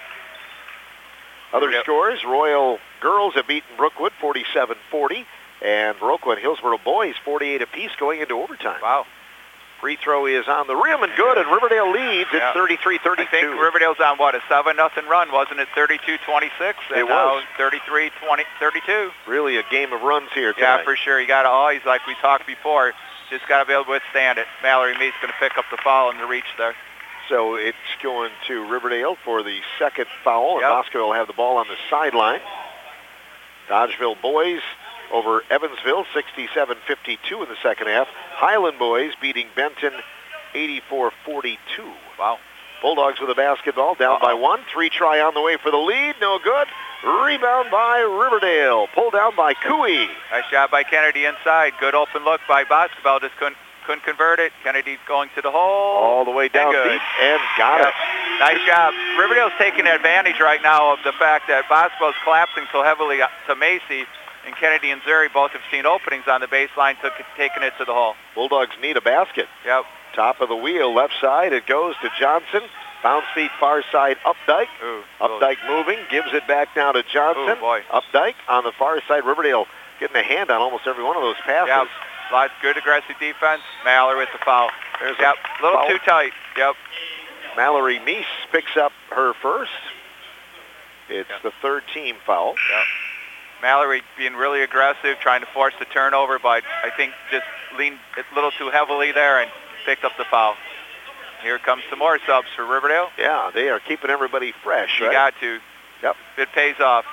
Other Yep. scores, Royal girls have beaten Brookwood forty-seven forty, and Baroqua and Hillsboro boys forty-eight apiece going into overtime. Wow. Free throw is on the rim and good, and Riverdale leads Yeah. at thirty-three thirty-two. I think Riverdale's on, what, a seven nothing run, wasn't it? thirty-two twenty-six? And It now was. thirty-three twenty, thirty-two. Really a game of runs here Yeah, tonight. for sure. You got to always, like we talked before, just got to be able to withstand it. Mallory Meade's going to pick up the foul in the reach there. So it's going to Riverdale for the second foul, and Yep. Bosco will have the ball on the sideline. Dodgeville boys over Evansville, sixty-seven fifty-two in the second half. Highland boys beating Benton, eighty-four forty-two. Wow. Bulldogs with the basketball, down Uh-oh. by one. Three try on the way for the lead, no good. Rebound by Riverdale, pulled down by Cooey. Nice job by Kennedy inside. Good open look by Basketball. Just couldn't couldn't convert it. Kennedy going to the hole. All the way down and deep and got yep. it. Nice job. Riverdale's taking advantage right now of the fact that Basketball's collapsing so heavily to Macy, and Kennedy and Zuri both have seen openings on the baseline, took it, taking it to the hole. Bulldogs need a basket. Yep. Top of the wheel, left side, it goes to Johnson. Bounce feed far side, Updike. Ooh, Updike moving, gives it back now to Johnson. Ooh, boy. Updike on the far side. Riverdale getting a hand on almost every one of those passes. Yep. Lots good aggressive defense. Mallory with the foul. There's yep. a A little foul. too tight. Yep. Mallory Meese picks up her first. It's yep. the third team foul. Yep. Mallory being really aggressive, trying to force the turnover, but I think just leaned a little too heavily there and picked up the foul. Here comes some more subs for Riverdale. Yeah, they are keeping everybody fresh, You right? got to. Yep. It pays off.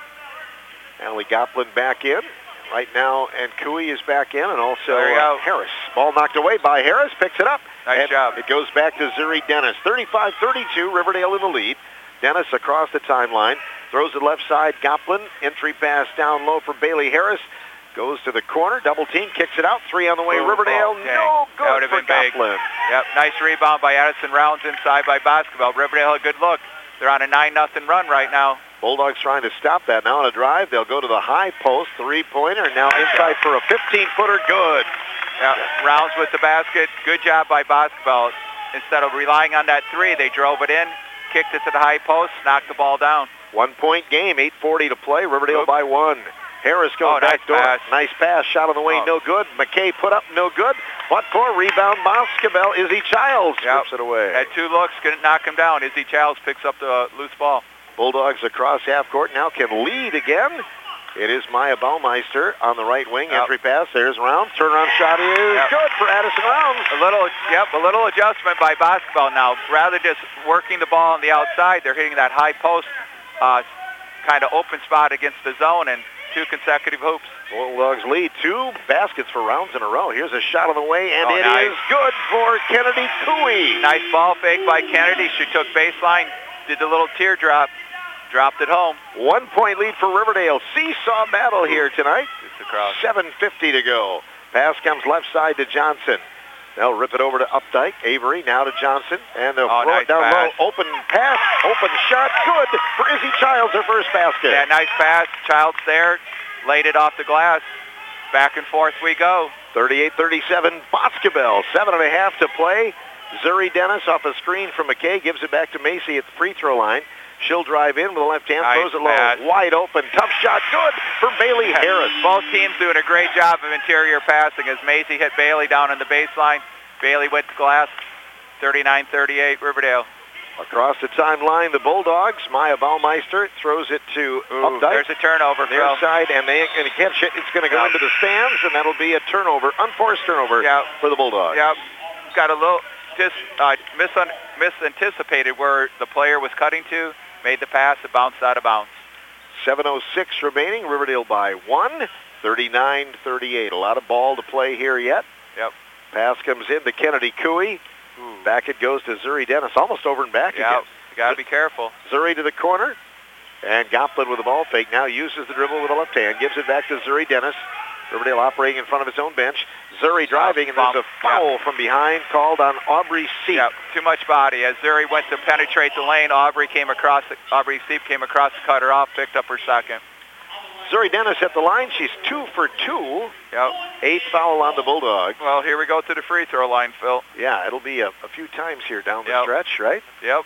Allie Goplin back in right now, and Cooey is back in, and also There you uh, go. Harris. Ball knocked away by Harris, picks it up. Nice and job. It goes back to Zuri Dennis. thirty-five thirty-two, Riverdale in the lead. Dennis across the timeline, throws it left side. Goplin, entry pass down low for Bailey Harris. Goes to the corner, double team, kicks it out. Three on the way, Ooh, Riverdale, ball, dang. no That would good have for been big. Goplin. Yep, nice rebound by Addison Rounds inside by Basketball. Riverdale a good look. They're on a nine nothing run right now. Bulldogs trying to stop that now on a drive. They'll go to the high post, three-pointer, now inside for a fifteen-footer, good. Yeah, Rounds with the basket. Good job by Basketball. Instead of relying on that three, they drove it in, kicked it to the high post, knocked the ball down. One-point game, eight forty to play. Riverdale Oops. by one. Harris goes Oh, nice back door. pass. Nice pass. Shot on the way, Oh. no good. McKay put up, no good. What for? Rebound, Basketball. Izzy Childs Yep. strips it away. Had two looks, couldn't knock him down. Izzy Childs picks up the uh, loose ball. Bulldogs across half court now can lead again. It is Maya Baumeister on the right wing. Yep. Entry pass. There's Rounds. Turnaround shot is Yep. good for Addison Rounds. A little, yep, a little adjustment by Basketball now. Rather just working the ball on the outside, they're hitting that high post uh, kind of open spot against the zone, and two consecutive hoops. Bulldogs lead two baskets for Rounds in a row. Here's a shot on the way, and Oh, it nice. is good for Kennedy Cooey. Nice ball fake by Kennedy. She took baseline, did the little teardrop, dropped it home. One-point lead for Riverdale. Seesaw battle here tonight. Just across. seven fifty to go. Pass comes left side to Johnson. They'll rip it over to Updike. Avery now to Johnson. And they'll Oh, throw nice it down pass. low. Open pass. Open shot. Good for Izzy Childs, her first basket. Yeah, nice pass. Childs there, laid it off the glass. Back and forth we go. thirty-eight thirty-seven, Basketball. Seven and a half to play. Zuri Dennis off a screen from McKay. Gives it back to Macy at the free throw line. She'll drive in with the left hand. Nice Throws it low. pass. Wide open. Tough shot. Good for Bailey Harris. Both teams doing a great job of interior passing as Macy hit Bailey down on the baseline. Bailey went to glass. thirty-nine thirty-eight, Riverdale. Across the timeline, the Bulldogs. Maya Baumeister throws it to Ooh, Updike. there's a turnover, Near Phil. side, and they ain't going to catch it. It's going to go Yeah. into the stands, and that'll be a turnover, unforced turnover Yeah. for the Bulldogs. Yep. Got a little just uh, misun- misanticipated where the player was cutting to, made the pass, it bounced out of bounds. seven oh six remaining. Riverdale by one. thirty-nine thirty-eight. A lot of ball to play here yet. Yep. Pass comes in to Kennedy Cooey. Ooh. Back it goes to Zuri Dennis. Almost over and back Yep. again. You got to be careful. Zuri to the corner. And Goplin with the ball fake now uses the dribble with the left hand. Gives it back to Zuri Dennis. Riverdale operating in front of his own bench. Zuri driving, and there's a foul Yep. from behind called on Aubrey Seep. Yep. Too much body. As Zuri went to penetrate the lane, Aubrey came across. The, Aubrey Seep came across to cut her off, picked up her second. Zuri Dennis at the line. She's two for two. Yep. Eighth foul on the Bulldogs. Well, here we go to the free throw line, Phil. Yeah, it'll be a, a few times here down the Yep. stretch, right? Yep.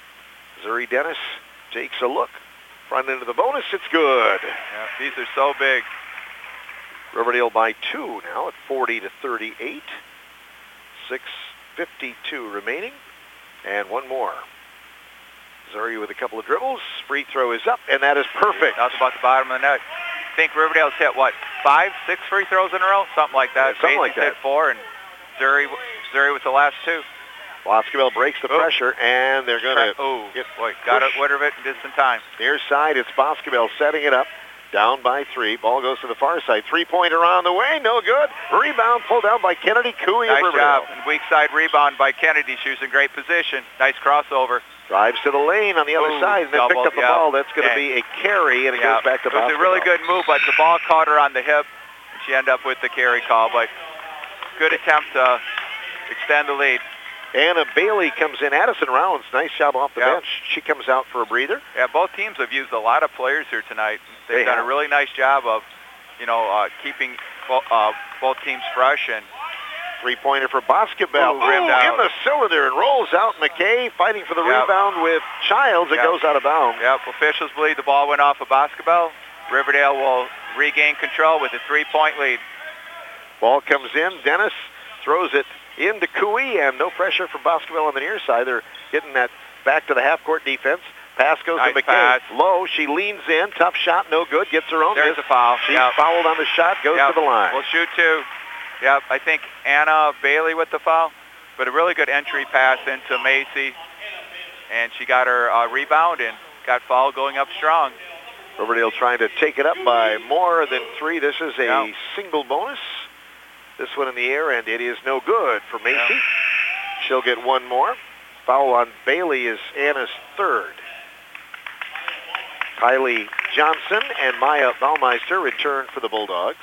Zuri Dennis takes a look. Front into the bonus. It's good. Yep. These are so big. Riverdale by two now at forty to thirty-eight. six fifty-two remaining. And one more. Zuri with a couple of dribbles. Free throw is up, and that is perfect. That was about the bottom of the net. I think Riverdale's hit, what, five, six free throws in a row? Something like that. Yeah, something like Macy's that. hit four, and Zuri, Zuri with the last two. Basketball breaks the Oh. pressure, and they're going to Oh, get boy, got it, pushed. rid of it just in time. Near side, it's Basketball setting it up. Down by three. Ball goes to the far side. Three-pointer on the way. No good. Rebound pulled down by Kennedy Cooey of Nice Riverdale. job. And weak side rebound by Kennedy. She was in great position. Nice crossover. Drives to the lane on the other Ooh, side and then double, picked up the yep. ball. That's going to Okay. be a carry, and it Yep. goes back to It was basketball. a really good move, but the ball caught her on the hip. And she ended up with the carry call, but good attempt to extend the lead. Anna Bailey comes in. Addison Rounds, nice job off the Yep. bench. She comes out for a breather. Yeah, both teams have used a lot of players here tonight. They've They done have. a really nice job of, you know, uh, keeping bo- uh, both teams fresh. And Three-pointer for Basketball. Ooh, rimmed Ooh, out. in the cylinder and rolls out. McKay fighting for the Yep. rebound with Childs. It Yep. goes out of bounds. Yep, officials believe the ball went off of Basketball. Riverdale will regain control with a three-point lead. Ball comes in. Dennis throws it into Cooey, and no pressure for Basketball on the near side. They're getting that back to the half-court defense. Pass goes Nice to McKay. pass. Low. She leans in. Tough shot. No good. Gets her own. There's miss. a foul. She Yep. fouled on the shot. Goes Yep. to the line. We'll shoot two. Yep, I think Anna Bailey with the foul, but a really good entry pass into Macy, and she got her uh, rebound and got fouled going up strong. Riverdale trying to take it up by more than three. This is a Yep. single bonus. This one in the air, and it is no good for Macy. Yep. She'll get one more. Foul on Bailey is Anna's third. Kylie Johnson and Maya Baumeister return for the Bulldogs.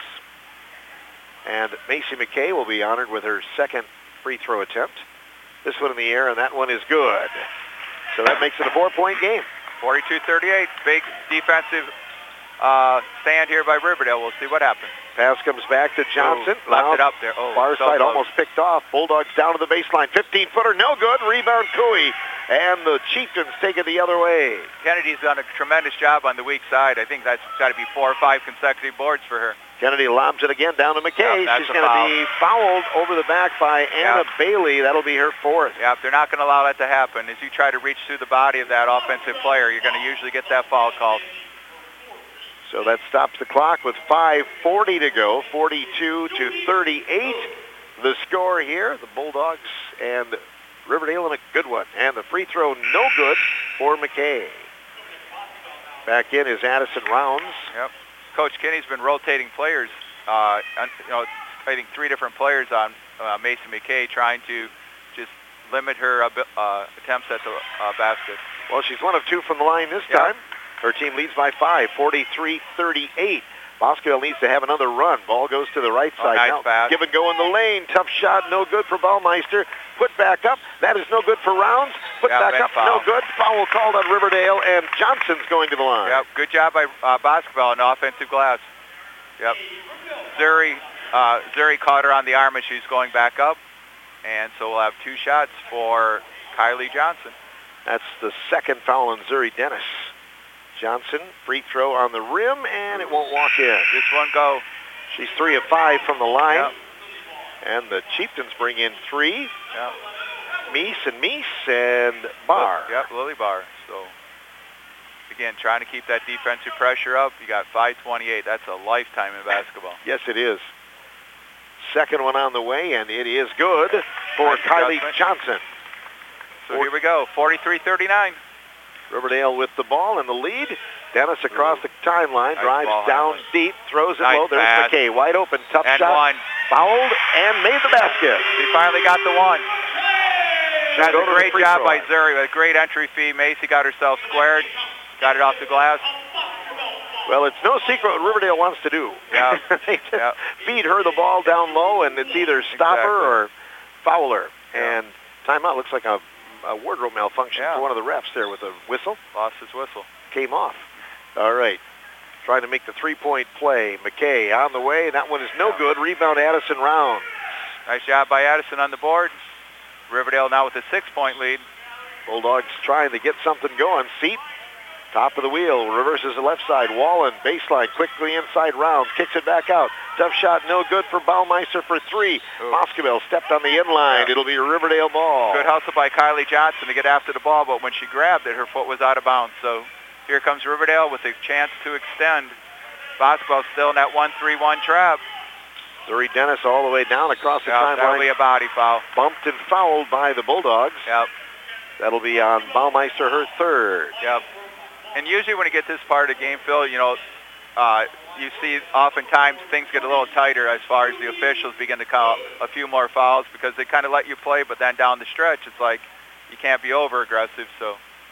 And Macy McKay will be honored with her second free throw attempt. This one in the air, and that one is good. So that makes it a four-point game. forty-two thirty-eight, big defensive uh, stand here by Riverdale. We'll see what happens. Pass comes back to Johnson. Ooh, left Now it up there. Oh, far so side close. almost picked off. Bulldogs down to the baseline. fifteen-footer, no good. Rebound Cooey. And the Chieftains take it the other way. Kennedy's done a tremendous job on the weak side. I think that's got to be four or five consecutive boards for her. Kennedy lobs it again down to McKay. Yep, that's She's a going to foul. be fouled over the back by Anna Yep. Bailey. That'll be her fourth. Yeah, if they're not going to allow that to happen, as you try to reach through the body of that offensive player, you're going to usually get that foul called. So that stops the clock with five forty to go, forty-two to thirty-eight. The score here, the Bulldogs and Riverdale in a good one. And the free throw no good for McKay. Back in is Addison Rounds. Yep. Coach Kinney's been rotating players, uh, on- you know, I think three different players on uh, Mason McKay, trying to just limit her uh, uh, attempts at the uh, basket. Well, she's one of two from the line this Yeah. time. Her team leads by five, forty-three thirty-eight. Bosqueville needs to have another run. Ball goes to the right Oh, side. nice now, pass. give and go in the lane. Tough shot, no good for Baumeister. Put back up. That is no good for Rounds. Put Yeah, back been up, fouled. no good. Foul called on Riverdale, and Johnson's going to the line. Yep, good job by uh, Basketball on the offensive glass. Yep. Zuri, uh, Zuri caught her on the arm as she was going back up, and so we'll have two shots for Kylie Johnson. That's the second foul on Zuri Dennis. Johnson, free throw on the rim, and it won't walk in. This one go. She's three of five from the line. Yep. And the Chieftains bring in three. Yep. Meese and Meese and Barr. Yep, Lily Barr. So, again, trying to keep that defensive pressure up. You got five twenty-eight. That's a lifetime in basketball. Yes, it is. Second one on the way, and it is good for Nice Kylie adjustment. Johnson. So here we go, forty-three thirty-nine. Riverdale with the ball and the lead. Dennis across the timeline, Nice drives ball down handling. deep, throws it Nice low. There's pass. McKay, wide open, tough And shot. one. Fouled and made the basket. She finally got the one. That's go a to the great free job throw by line. Zuri. A great entry fee. Macy got herself squared. Got it off the glass. Well, it's no secret what Riverdale wants to do. Yeah. They just Yeah. feed her the ball down low, and it's either stop her Exactly. or foul her. Yeah. And timeout looks like a, a wardrobe malfunction Yeah. for one of the refs there with a whistle. Lost his whistle. Came off. All right. Trying to make the three-point play. McKay on the way. That one is no good. Rebound Addison Round. Nice job by Addison on the board. Riverdale now with a six-point lead. Bulldogs trying to get something going. Seat, top of the wheel, reverses the left side. Wallen, baseline, quickly inside Rounds, kicks it back out. Tough shot, no good for Baumeister for three. Moscoville stepped on the inline. Yeah. It'll be a Riverdale ball. Good hustle by Kylie Johnson to get after the ball, but when she grabbed it, her foot was out of bounds. So here comes Riverdale with a chance to extend. Boswell still in that one three one trap. Zuri Dennis all the way down across the Yep, that'll be timeline. a body foul. Bumped and fouled by the Bulldogs. Yep, That'll be on Baumeister, her third. yep. And usually when you get this part of the game, Phil, you know, uh, you see oftentimes things get a little tighter as far as the officials begin to call a few more fouls because they kind of let you play, but then down the stretch, it's like you can't be over aggressive. So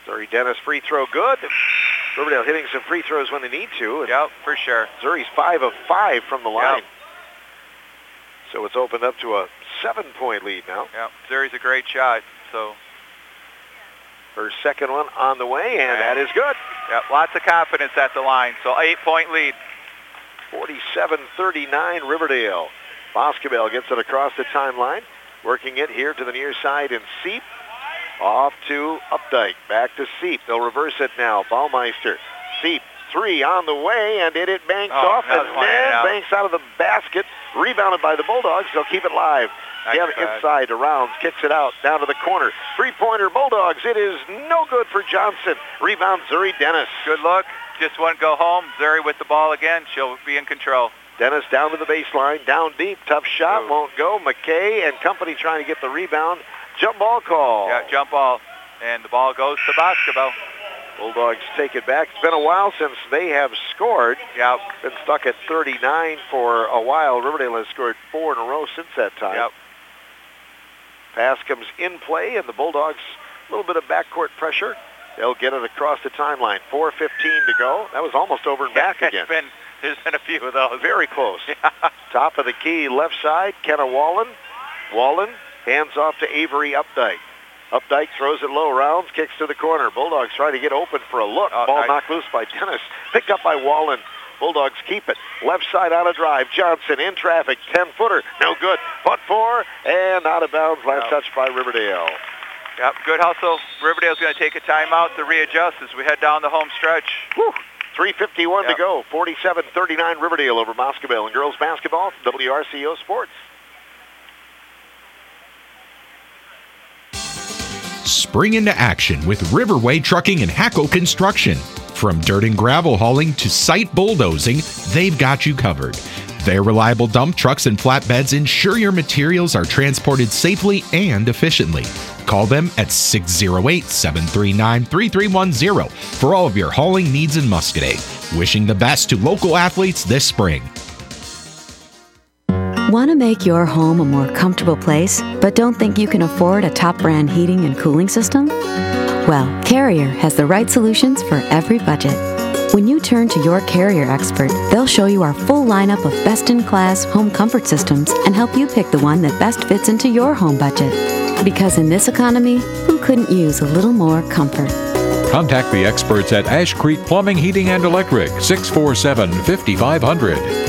Zuri Dennis free throw good. Riverdale hitting some free throws when they need to. Yep, for sure. Zuri's five of five from the line. Yep. So it's opened up to a seven-point lead now. Yep, Zuri's a great shot. So her second one on the way, and that is good. Yep, lots of confidence at the line. So eight-point lead. forty-seven thirty-nine Riverdale. Boscobel gets it across the timeline, working it here to the near side, and Seep off to Updike. Back to Seep. They'll reverse it now. Baumeister. Seep, three on the way, and it, it banks oh, off, and then banks out of the basket. Rebounded by the Bulldogs. They'll keep it live. Down inside to Rounds. Kicks it out. Down to the corner. Three-pointer Bulldogs. It is no good for Johnson. Rebound Zuri Dennis. Good look. Just wouldn't go home. Zuri with the ball again. She'll be in control. Dennis down to the baseline. Down deep. Tough shot. Ooh. Won't go. McKay and company trying to get the rebound. Jump ball call. Yeah, jump ball. And the ball goes to Boscobel. Bulldogs take it back. It's been a while since they have scored. Yep. Been stuck at thirty-nine for a while. Riverdale has scored four in a row since that time. Yep. Pass comes in play, and the Bulldogs, a little bit of backcourt pressure. They'll get it across the timeline. four fifteen to go. That was almost over and back again. Been, there's been a few of those. Very close. Yeah. Top of the key, left side, Kenna Wallen. Wallen hands off to Avery Updike. Updike throws it low. Rounds, kicks to the corner. Bulldogs try to get open for a look. Oh, Ball nice. knocked loose by Dennis. Picked up by Wallen. Bulldogs keep it. Left side on a drive. Johnson in traffic. ten-footer. No good. But four. And out of bounds. Last no. touch by Riverdale. Yep, good hustle. Riverdale's going to take a timeout to readjust as we head down the home stretch. Whew. three fifty-one yep. to go. forty-seven thirty-nine Riverdale over Boscobel in girls basketball from W R C O Sports. Spring into action with Riverway Trucking and Hacko Construction. From dirt and gravel hauling to site bulldozing, they've got you covered. Their reliable dump trucks and flatbeds ensure your materials are transported safely and efficiently. Call them at six oh eight, seven three nine, three three one zero for all of your hauling needs in Muscoda. Wishing the best to local athletes this spring. Want to make your home a more comfortable place, but don't think you can afford a top brand heating and cooling system? Well, Carrier has the right solutions for every budget. When you turn to your Carrier expert, they'll show you our full lineup of best-in-class home comfort systems and help you pick the one that best fits into your home budget. Because in this economy, who couldn't use a little more comfort? Contact the experts at Ash Creek Plumbing, Heating, and Electric, six four seven, five five zero zero.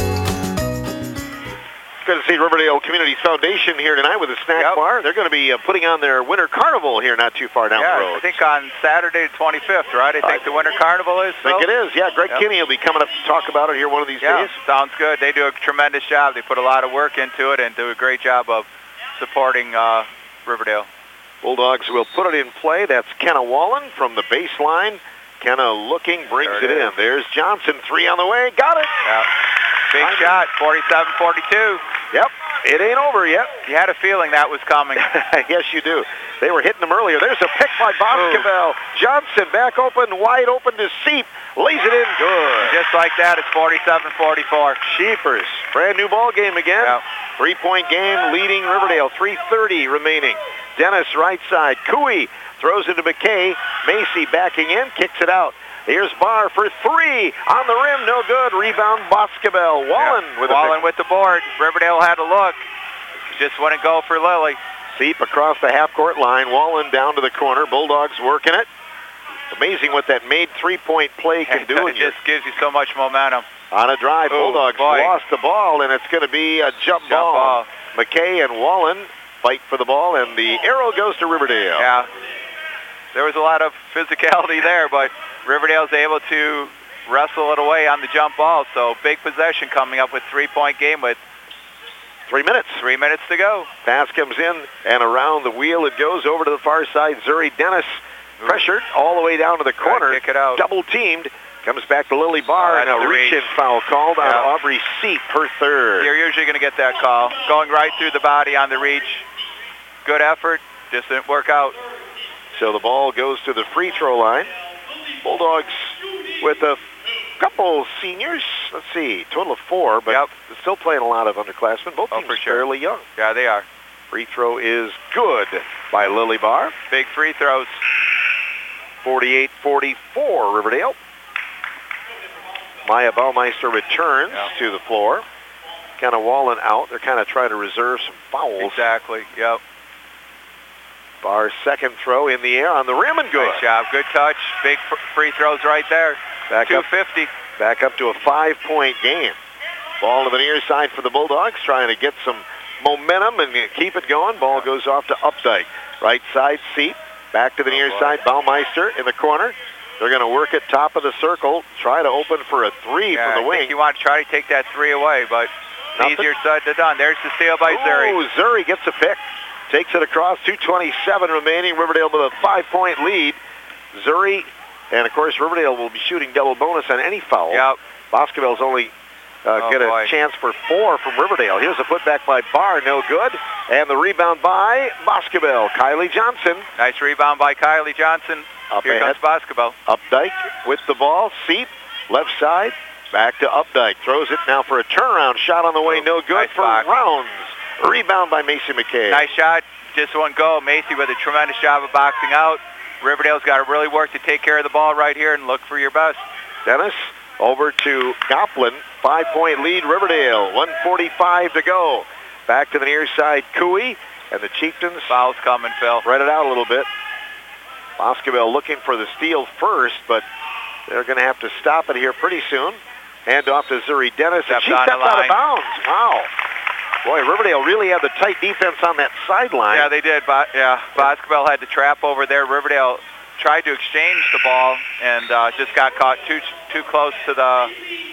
Good to see Riverdale Communities Foundation here tonight with a snack yep. bar. They're going to be uh, putting on their Winter Carnival here not too far down yeah, the road. I think on Saturday the twenty-fifth, right? I think uh, the Winter Carnival is. I think so? it is. Yeah, Greg yep. Kinney will be coming up to talk about it here one of these yeah, days. Sounds good. They do a tremendous job. They put a lot of work into it and do a great job of supporting uh, Riverdale. Bulldogs will put it in play. That's Kenna Wallen from the baseline. Kenna looking, brings there it, it in. There's Johnson, three on the way. Got it. Yeah. Big I'm shot, forty-seven forty-two. Yep. It ain't over yet. You had a feeling that was coming. Yes, you do. They were hitting them earlier. There's a pick by Boscobel. Johnson back open, wide open to Seep. Lays it in good. Just like that, it's forty-seven forty-four. Sheepers. Brand new ball game again. Yep. Three-point game leading Riverdale. three thirty remaining. Dennis right side. Cooey throws it to McKay. Macy backing in, kicks it out. Here's Barr for three. On the rim, no good. Rebound, Boscobel. Wallen yep. with Wallen a with the board. Riverdale had a look. Just wouldn't go for Lily. Seep across the half-court line. Wallen down to the corner. Bulldogs working it. It's amazing what that made three-point play can do. It just gives you so much momentum. On a drive, Ooh, Bulldogs boy. lost the ball, and it's going to be a jump, jump ball. ball. McKay and Wallen fight for the ball, and the arrow goes to Riverdale. Yeah. There was a lot of physicality there, but Riverdale's able to wrestle it away on the jump ball. So big possession coming up with three-point game with three minutes. Three minutes to go. Pass comes in, and around the wheel it goes over to the far side. Zuri Dennis pressured all the way down to the corner. Kick it out. Double-teamed. Comes back to Lily Barr, oh, and a reach-in foul called yeah. on Aubrey Seep, her third. You're usually going to get that call. Going right through the body on the reach. Good effort. Just didn't work out. So the ball goes to the free throw line. Bulldogs with a couple seniors. Let's see, total of four, but yep. still playing a lot of underclassmen. Both oh, teams for sure. fairly young. Yeah, they are. Free throw is good by Lily Barr. Big free throws. forty-eight forty-four, Riverdale. Maya Baumeister returns yeah. to the floor. Kind of walling out. They're kind of trying to reserve some fouls. Exactly, yep. Barr's second throw in the air on the rim and good. Nice job, good touch. Big f- free throws right there. Back two up, fifty. back up to a five-point game. Ball to the near side for the Bulldogs, trying to get some momentum and keep it going. Ball goes off to Updike. Right side, Seat. Back to the oh, near boy. side, Baumeister in the corner. They're going to work at top of the circle, try to open for a three yeah, from the I wing. think you want to try to take that three away, but Nothing. easier said than done. There's the steal by Zuri. Oh, Zuri gets a pick. Takes it across, two twenty-seven remaining. Riverdale with a five-point lead. Zuri, and of course, Riverdale will be shooting double bonus on any foul. Yep. Boscobel's only uh, oh, get a boy. chance for four from Riverdale. Here's a putback by Barr, no good. And the rebound by Boscobel. Kylie Johnson. Nice rebound by Kylie Johnson. Up Here ahead. comes Boscobel. Updike with the ball. Seat, left side. Back to Updike. Throws it now for a turnaround shot on the way. No good Nice for block. Rounds. Rebound by Macy McKay. Nice shot. Just one goal. Macy with a tremendous job of boxing out. Riverdale's got to really work to take care of the ball right here and look for your best. Dennis over to Goplin. Five-point lead, Riverdale. one forty-five to go. Back to the near side, Cooey. And the Chieftains. Foul's coming, Phil. Spread it out a little bit. Boscobel looking for the steal first, but they're going to have to stop it here pretty soon. Hand off to Zuri Dennis. Steps and she on steps the out line. of bounds. Wow. Boy, Riverdale really had the tight defense on that sideline. Yeah, they did. Bo- yeah, Boscobel had the trap over there. Riverdale tried to exchange the ball and uh, just got caught too too close to the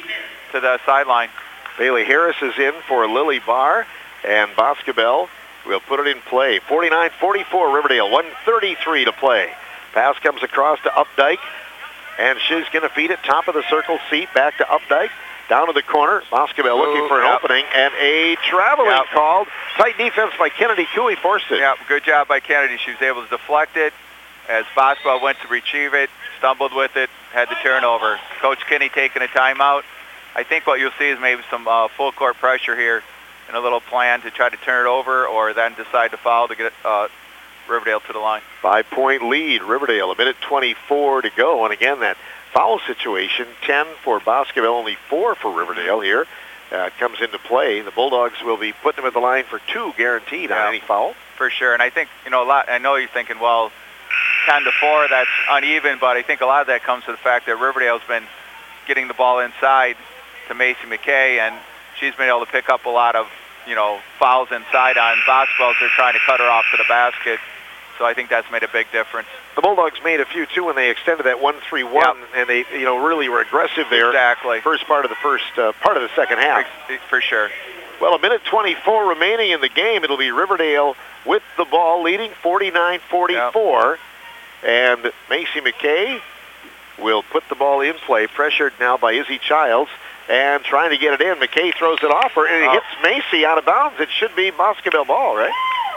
to the sideline. Bailey Harris is in for Lily Barr, and Boscobel will put it in play. forty-nine forty-four Riverdale, one thirty-three to play. Pass comes across to Updike, and she's going to feed it top of the circle. Seat back to Updike. Down to the corner. Boscobel looking for an yep. opening, and a traveling Yep. called. Tight defense by Kennedy. Cooey forced it. Yeah, good job by Kennedy. She was able to deflect it as Boscobel went to retrieve it, stumbled with it, had the turnover. Coach Kinney taking a timeout. I think what you'll see is maybe some uh, full court pressure here and a little plan to try to turn it over or then decide to foul to get uh, Riverdale to the line. Five-point lead, Riverdale. A minute twenty-four to go. And again, that foul situation, ten for Boscobel, only four for Riverdale here. Uh, comes into play. The Bulldogs will be putting them at the line for two guaranteed Yeah. on any foul. For sure. And I think, you know, a lot, I know you're thinking, well, ten to four, that's uneven, but I think a lot of that comes to the fact that Riverdale's been getting the ball inside to Macy McKay, and she's been able to pick up a lot of, you know, fouls inside on Boscobel. They're trying to cut her off to the basket. So I think that's made a big difference. The Bulldogs made a few, too, when they extended that one three one, Yep. and they, you know, really were aggressive there. Exactly. First part of the first uh, part of the second half. For sure. Well, a minute twenty-four remaining in the game. It'll be Riverdale with the ball, leading forty-nine forty-four. Yep. And Macy McKay will put the ball in play, pressured now by Izzy Childs, and trying to get it in. McKay throws it off her, and it oh. hits Macy out of bounds. It should be Boscobel ball, right?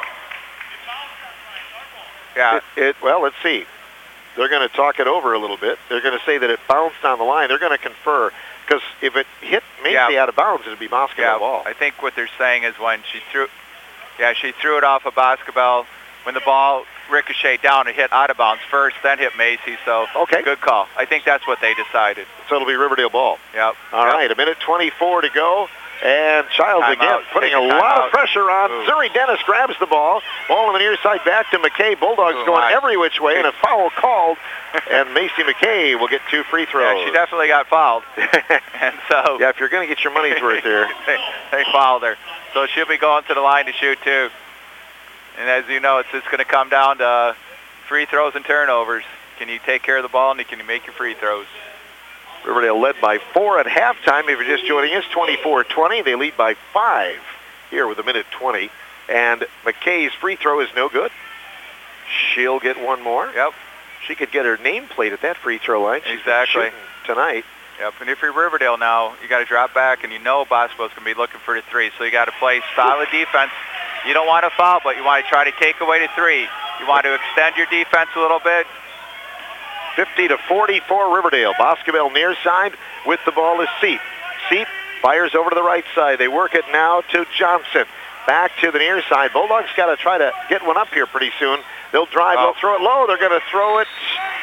Yeah. It, it, well, let's see. They're going to talk it over a little bit. They're going to say that it bounced on the line. They're going to confer, because if it hit Macy yeah. out of bounds, it would be Boscobel yeah, ball. I think what they're saying is when she threw, yeah, she threw it off of Boscobel. When the ball ricocheted down, it hit out of bounds first, then hit Macy. So okay. Good call. I think that's what they decided. So it'll be Riverdale ball. Yep. All yep. right, a minute twenty-four to go. And Childs Time again out. putting Take a a time lot out. of pressure on. Ooh. Zuri Dennis grabs the ball. Ball on the near side back to McKay. Bulldogs Ooh, going my. every which way, and a foul called. And Macy McKay will get two free throws. Yeah, she definitely got fouled. and so yeah, if you're going to get your money's worth here. they, they fouled her. So she'll be going to the line to shoot, too. And as you know, it's just going to come down to free throws and turnovers. Can you take care of the ball, and can you make your free throws? Riverdale led by four at halftime. If you're just joining us, twenty-four twenty. They lead by five here with a minute twenty. And McKay's free throw is no good. She'll get one more. Yep. She could get her nameplate at that free throw line. She's exactly. Tonight. Yep. And if you're Riverdale now, you got to drop back, and you know Boscobel's going to be looking for the three. So you got to play solid defense. You don't want to foul, but you want to try to take away the three. You want to extend your defense a little bit. fifty to forty-four Riverdale. Boscobel near side with the ball is Seep. Seep fires over to the right side. They work it now to Johnson. Back to the near side. Bulldogs got to try to get one up here pretty soon. They'll drive. Oh. They'll throw it low. They're going to throw it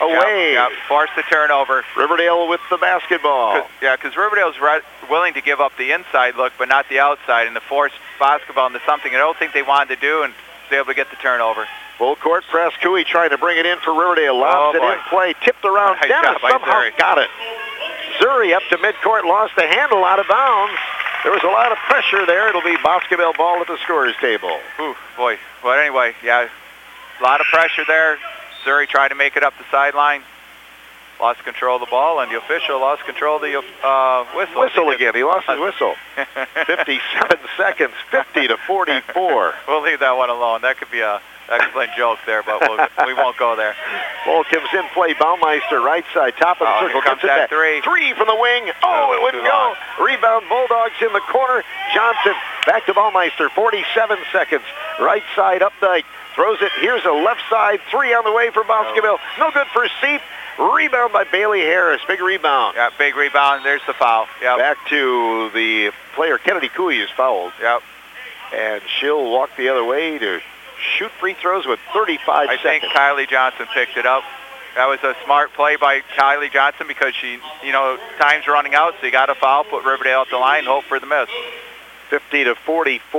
away. Yep, yep. Forced the turnover. Riverdale with the basketball. Cause, yeah, because Riverdale's re- willing to give up the inside look, but not the outside, and to force basketball into something I don't think they wanted to do, and was able to get the turnover. Full court press. Cooey trying to bring it in for Riverdale. Lobs oh, it in play. Tipped around. Nice Dennis job by somehow Zuri. got it. Zuri up to midcourt. Lost the handle out of bounds. There was a lot of pressure there. It'll be Boscoville ball at the scorer's table. Ooh, boy. But anyway, yeah, a lot of pressure there. Zuri tried to make it up the sideline. Lost control of the ball, and the official lost control of the uh, whistle. Whistle again. He lost his whistle. fifty-seven seconds, fifty to forty-four. We'll leave that one alone. That could be a excellent joke there, but we'll, we won't go there. Ball comes in play. Baumeister, right side, top of the oh, circle. Here comes that three. Three from the wing. Oh, oh it wouldn't go. Long. Rebound, Bulldogs in the corner. Johnson back to Baumeister. forty-seven seconds. Right side, Updike. Throws it. Here's a left side. Three on the way for Boscoville. No good for Seep. Rebound by Bailey Harris. Big rebound. Yeah, big rebound. There's the foul. Yep. Back to the player. Kennedy Cooey is fouled. Yep. And she'll walk the other way to shoot free throws with thirty-five I seconds. think Kylie Johnson picked it up. That was a smart play by Kylie Johnson because she, you know, time's running out, so you got to foul, put Riverdale at the line, hope for the miss. fifty to forty-four.